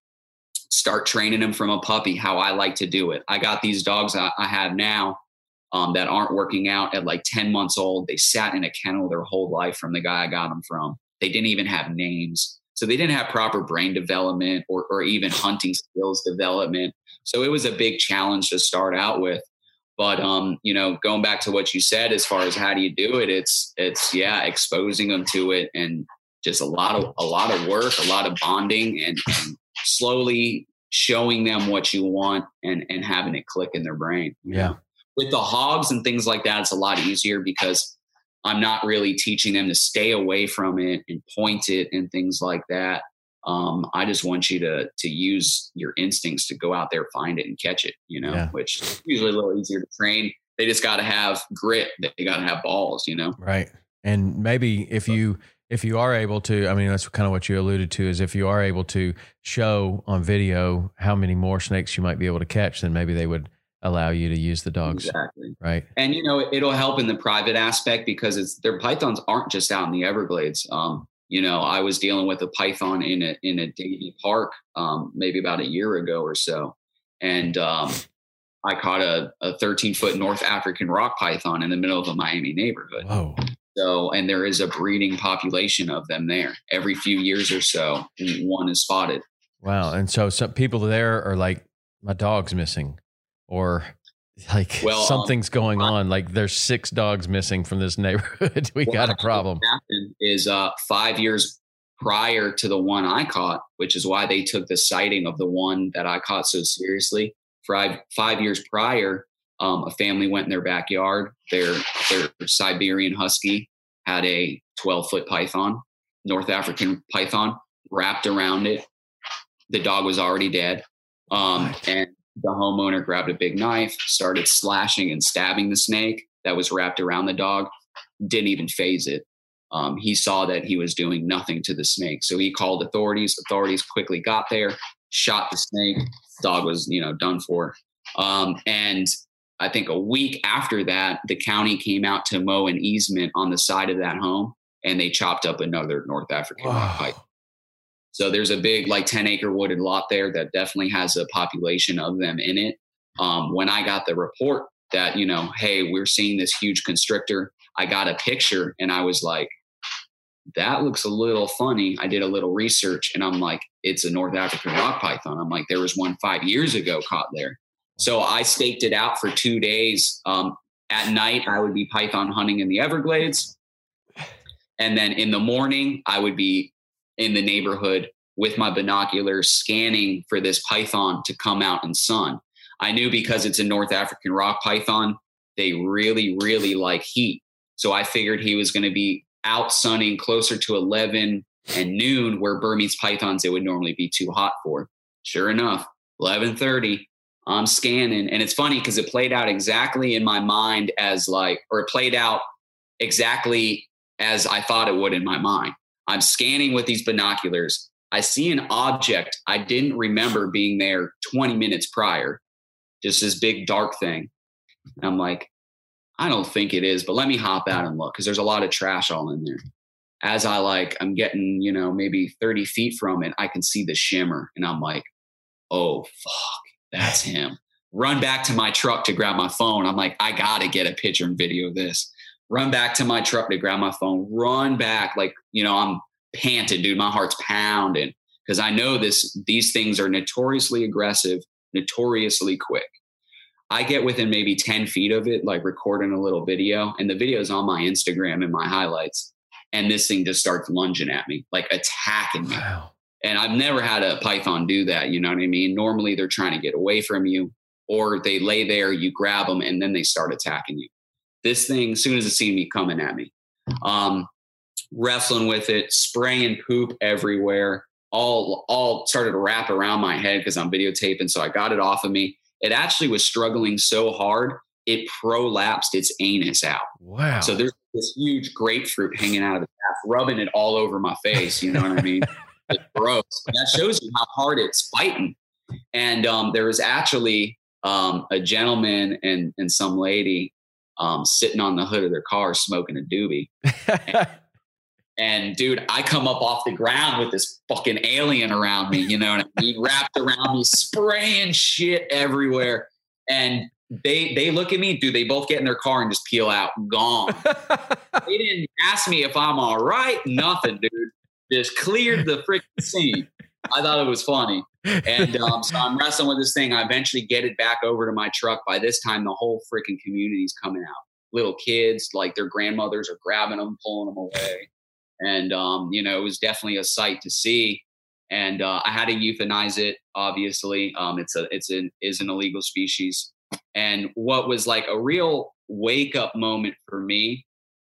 start training them from a puppy, how I like to do it. I got these dogs I have now that aren't working out at like 10 months old. They sat in a kennel their whole life from the guy I got them from. They didn't even have names. So they didn't have proper brain development or even hunting skills development. So it was a big challenge to start out with. But, going back to what you said, as far as how do you do it, it's exposing them to it and just a lot of work, a lot of bonding and slowly showing them what you want and having it click in their brain. Yeah. With the hogs and things like that, it's a lot easier because I'm not really teaching them to stay away from it and point it and things like that. I just want you to use your instincts to go out there, find it and catch it, which is usually a little easier to train. They just got to have grit. They got to have balls, Right. And maybe if you are able to, I mean, that's kind of what you alluded to, is if you are able to show on video how many more snakes you might be able to catch, then maybe they would allow you to use the dogs. Exactly. Right. And, it'll help in the private aspect because their pythons aren't just out in the Everglades. I was dealing with a python in a Davie Park, maybe about a year ago or so. And, I caught a 13-foot North African rock python in the middle of a Miami neighborhood. Whoa. So, and there is a breeding population of them there. Every few years or so, one is spotted. Wow. And so some people there are like, my dog's missing, or like something's going on. Like there's 6 dogs missing from this neighborhood. We got a problem. What happened is 5 years prior to the one I caught, which is why they took the sighting of the one that I caught so seriously. 5 years prior, a family went in their backyard. Their Siberian Husky had a 12-foot python, North African python, wrapped around it. The dog was already dead. And the homeowner grabbed a big knife, started slashing and stabbing the snake that was wrapped around the dog, didn't even phase it. He saw that he was doing nothing to the snake. So he called authorities. Authorities quickly got there, shot the snake. Dog was, done for. And I think a week after that, the county came out to mow an easement on the side of that home, and they chopped up another North African rock python. So there's a big, 10-acre wooded lot there that definitely has a population of them in it. When I got the report that, hey, we're seeing this huge constrictor, I got a picture and I was like, that looks a little funny. I did a little research and I'm like, it's a North African rock python. I'm like, there was one 5 years ago caught there. So I staked it out for 2 days. At night, I would be python hunting in the Everglades. And then in the morning, I would be in the neighborhood with my binoculars scanning for this python to come out and sun. I knew because it's a North African rock python, they really, really like heat. So I figured he was going to be out sunning closer to 11 and noon, where Burmese pythons, it would normally be too hot for. Sure enough, 11:30, I'm scanning. And it's funny because it played out exactly in my mind it played out exactly as I thought it would in my mind. I'm scanning with these binoculars. I see an object I didn't remember being there 20 minutes prior, just this big dark thing. And I'm like, I don't think it is, but let me hop out and look because there's a lot of trash all in there. As I'm getting, maybe 30 feet from it, I can see the shimmer and I'm like, oh, fuck, that's him. Run back to my truck to grab my phone. I'm like, I got to get a picture and video of this. Run back to my truck to grab my phone, run back. I'm panted, dude. My heart's pounding because I know these things are notoriously aggressive, notoriously quick. I get within maybe 10 feet of it, recording a little video, and the video is on my Instagram and my highlights. And this thing just starts lunging at me, attacking me. Wow. And I've never had a python do that. You know what I mean? Normally they're trying to get away from you, or they lay there, you grab them, and then they start attacking you. This thing, as soon as it seen me coming at me, wrestling with it, spraying poop everywhere, all started to wrap around my head because I'm videotaping. So I got it off of me. It actually was struggling so hard, it prolapsed its anus out. Wow. So there's this huge grapefruit hanging out of the back, rubbing it all over my face. You know what I mean? It's gross. That shows you how hard it's fighting. And there was actually a gentleman and some lady sitting on the hood of their car smoking a doobie. And dude, I come up off the ground with this fucking alien around me, you know, and he wrapped around me, spraying shit everywhere. And they look at me, dude, they both get in their car and just peel out, gone. They didn't ask me if I'm all right, nothing, dude. Just cleared the freaking scene. I thought it was funny. And so I'm wrestling with this thing. I eventually get it back over to my truck. By this time, the whole freaking community's coming out. Little kids, like their grandmothers are grabbing them, pulling them away. And, you know, it was definitely a sight to see. And I had to euthanize it, obviously. It's an illegal species. And what was like a real wake up moment for me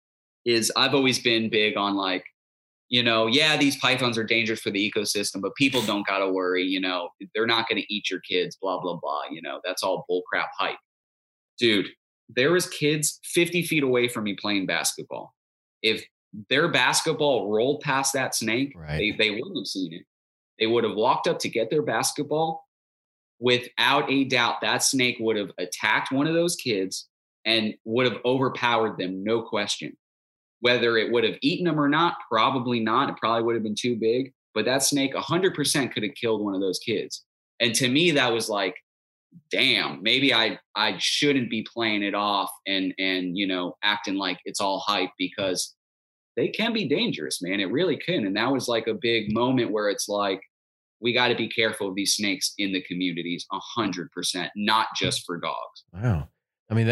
is I've always been big on like, you know, yeah, these pythons are dangerous for the ecosystem, but people don't got to worry. You know, they're not going to eat your kids, blah, blah, blah. You know, that's all bullcrap hype. Dude, there was kids 50 feet away from me playing basketball. If their basketball rolled past that snake, right, they wouldn't have seen it. They would have walked up to get their basketball. Without a doubt, that snake would have attacked one of those kids and would have overpowered them, no question. Whether it would have eaten them or not, probably not. It probably would have been too big. But that snake 100% could have killed one of those kids. And to me, that was like, damn, maybe I shouldn't be playing it off and you know, acting like it's all hype, because they can be dangerous, man. It really can. And that was like a big moment where it's like, we got to be careful of these snakes in the communities 100%, not just for dogs. Wow. I mean,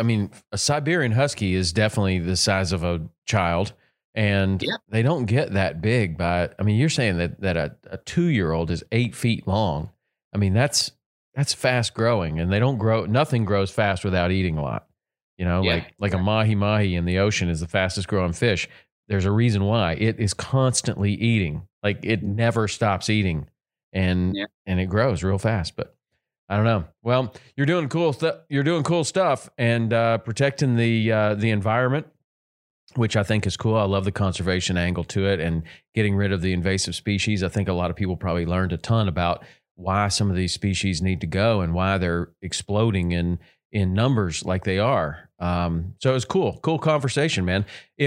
a Siberian Husky is definitely the size of a child, and they don't get that big you're saying that a 2-year-old is 8 feet long. I mean, that's fast growing, and nothing grows fast without eating a lot. You know, like a mahi-mahi in the ocean is the fastest growing fish. There's a reason why. It is constantly eating. Like it never stops eating, and it grows real fast. But I don't know. Well, you're doing cool stuff, and protecting the environment, which I think is cool. I love the conservation angle to it, and getting rid of the invasive species. I think a lot of people probably learned a ton about why some of these species need to go and why they're exploding in numbers like they are. So it was cool conversation, man.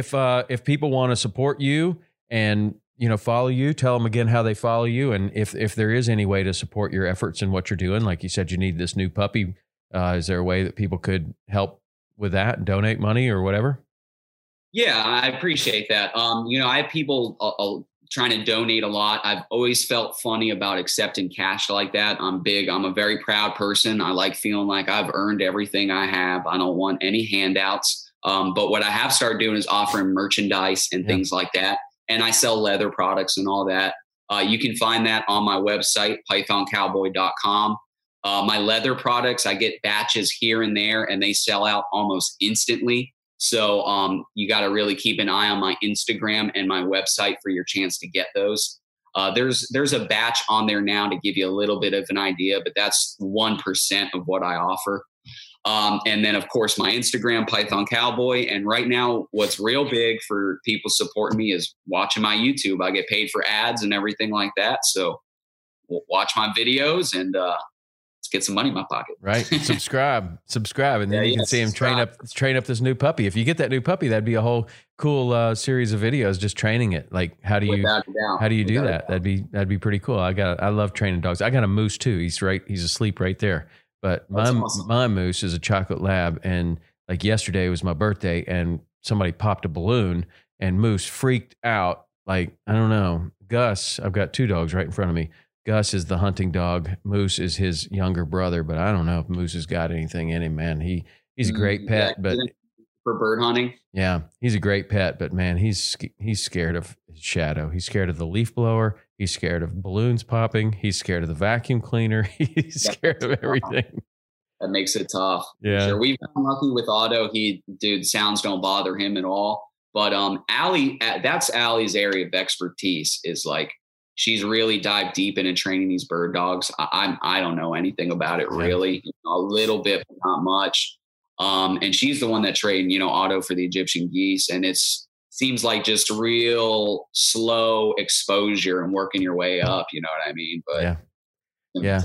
If people want to support you and, you know, follow you, tell them again how they follow you. And if there is any way to support your efforts and what you're doing, like you said, you need this new puppy. Is there a way that people could help with that and donate money or whatever? Yeah, I appreciate that. You know, I have people trying to donate a lot. I've always felt funny about accepting cash like that. I'm a very proud person. I like feeling like I've earned everything I have. I don't want any handouts. But what I have started doing is offering merchandise and things like that. And I sell leather products and all that. You can find that on my website, pythoncowboy.com. My leather products, I get batches here and there, and they sell out almost instantly. So you got to really keep an eye on my Instagram and my website for your chance to get those. There's a batch on there now to give you a little bit of an idea, but that's 1% of what I offer. And then, of course, my Instagram, Python Cowboy. And right now, what's real big for people supporting me is watching my YouTube. I get paid for ads and everything like that. So watch my videos and let's get some money in my pocket. Right. Subscribe. And then you can see him train up this new puppy. If you get that new puppy, that'd be a whole cool series of videos just training it. Like, how do you do that? That'd be pretty cool. I love training dogs. I got a moose too. He's asleep right there. But my moose is a chocolate lab, and like yesterday was my birthday, and somebody popped a balloon, and Moose freaked out. Like, I don't know, Gus. I've got 2 dogs right in front of me. Gus is the hunting dog. Moose is his younger brother, but I don't know if Moose has got anything in him, man. He's a great pet, but for bird hunting. Yeah, he's a great pet, but man, he's scared of his shadow. He's scared of the leaf blower. He's scared of balloons popping. He's scared of the vacuum cleaner. He's scared of everything. That makes it tough. Yeah. Sure. We've been lucky with Otto. Sounds don't bother him at all. But Allie, that's Allie's area of expertise, is like, she's really dived deep into training these bird dogs. I don't know anything about it really, a little bit, but not much. And she's the one that trained, Otto for the Egyptian geese. And seems like just real slow exposure and working your way up. You know what I mean? But yeah. Tough.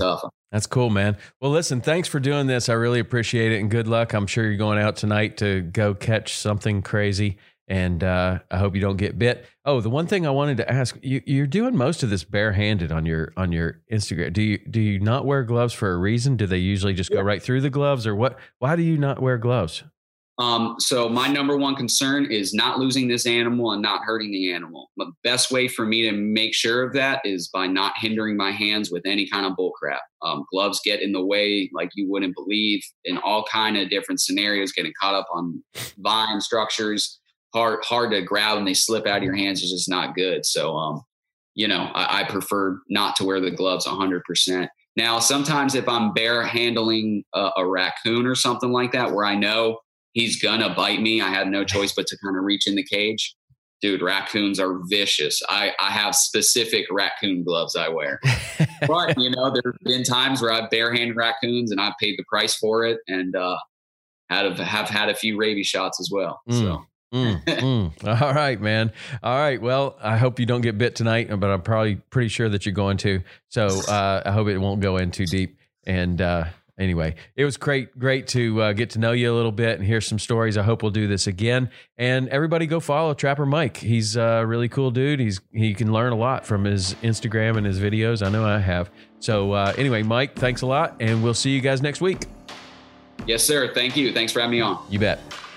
That's cool, man. Well, listen, thanks for doing this. I really appreciate it, and good luck. I'm sure you're going out tonight to go catch something crazy, and I hope you don't get bit. Oh, the one thing I wanted to ask, you're doing most of this barehanded on your Instagram. Do you not wear gloves for a reason? Do they usually just go right through the gloves, or what? Why do you not wear gloves? So my number one concern is not losing this animal and not hurting the animal. The best way for me to make sure of that is by not hindering my hands with any kind of bull crap. Gloves get in the way like you wouldn't believe in all kind of different scenarios, getting caught up on vine structures, hard to grab, and they slip out of your hands is just not good. So, I prefer not to wear the gloves 100%. Now, sometimes if I'm bare handling a raccoon or something like that, where I know he's gonna bite me, I have no choice but to kind of reach in the cage. Dude, raccoons are vicious. I have specific raccoon gloves I wear. But, there have been times where I've barehanded raccoons and I've paid the price for it, and have had a few rabies shots as well. So. All right, man. All right. Well, I hope you don't get bit tonight, but I'm probably pretty sure that you're going to. So I hope it won't go in too deep. And anyway, it was great to get to know you a little bit and hear some stories. I hope we'll do this again. And everybody go follow Trapper Mike. He's a really cool dude. He can learn a lot from his Instagram and his videos. I know I have. So anyway, Mike, thanks a lot. And we'll see you guys next week. Yes, sir. Thank you. Thanks for having me on. You bet.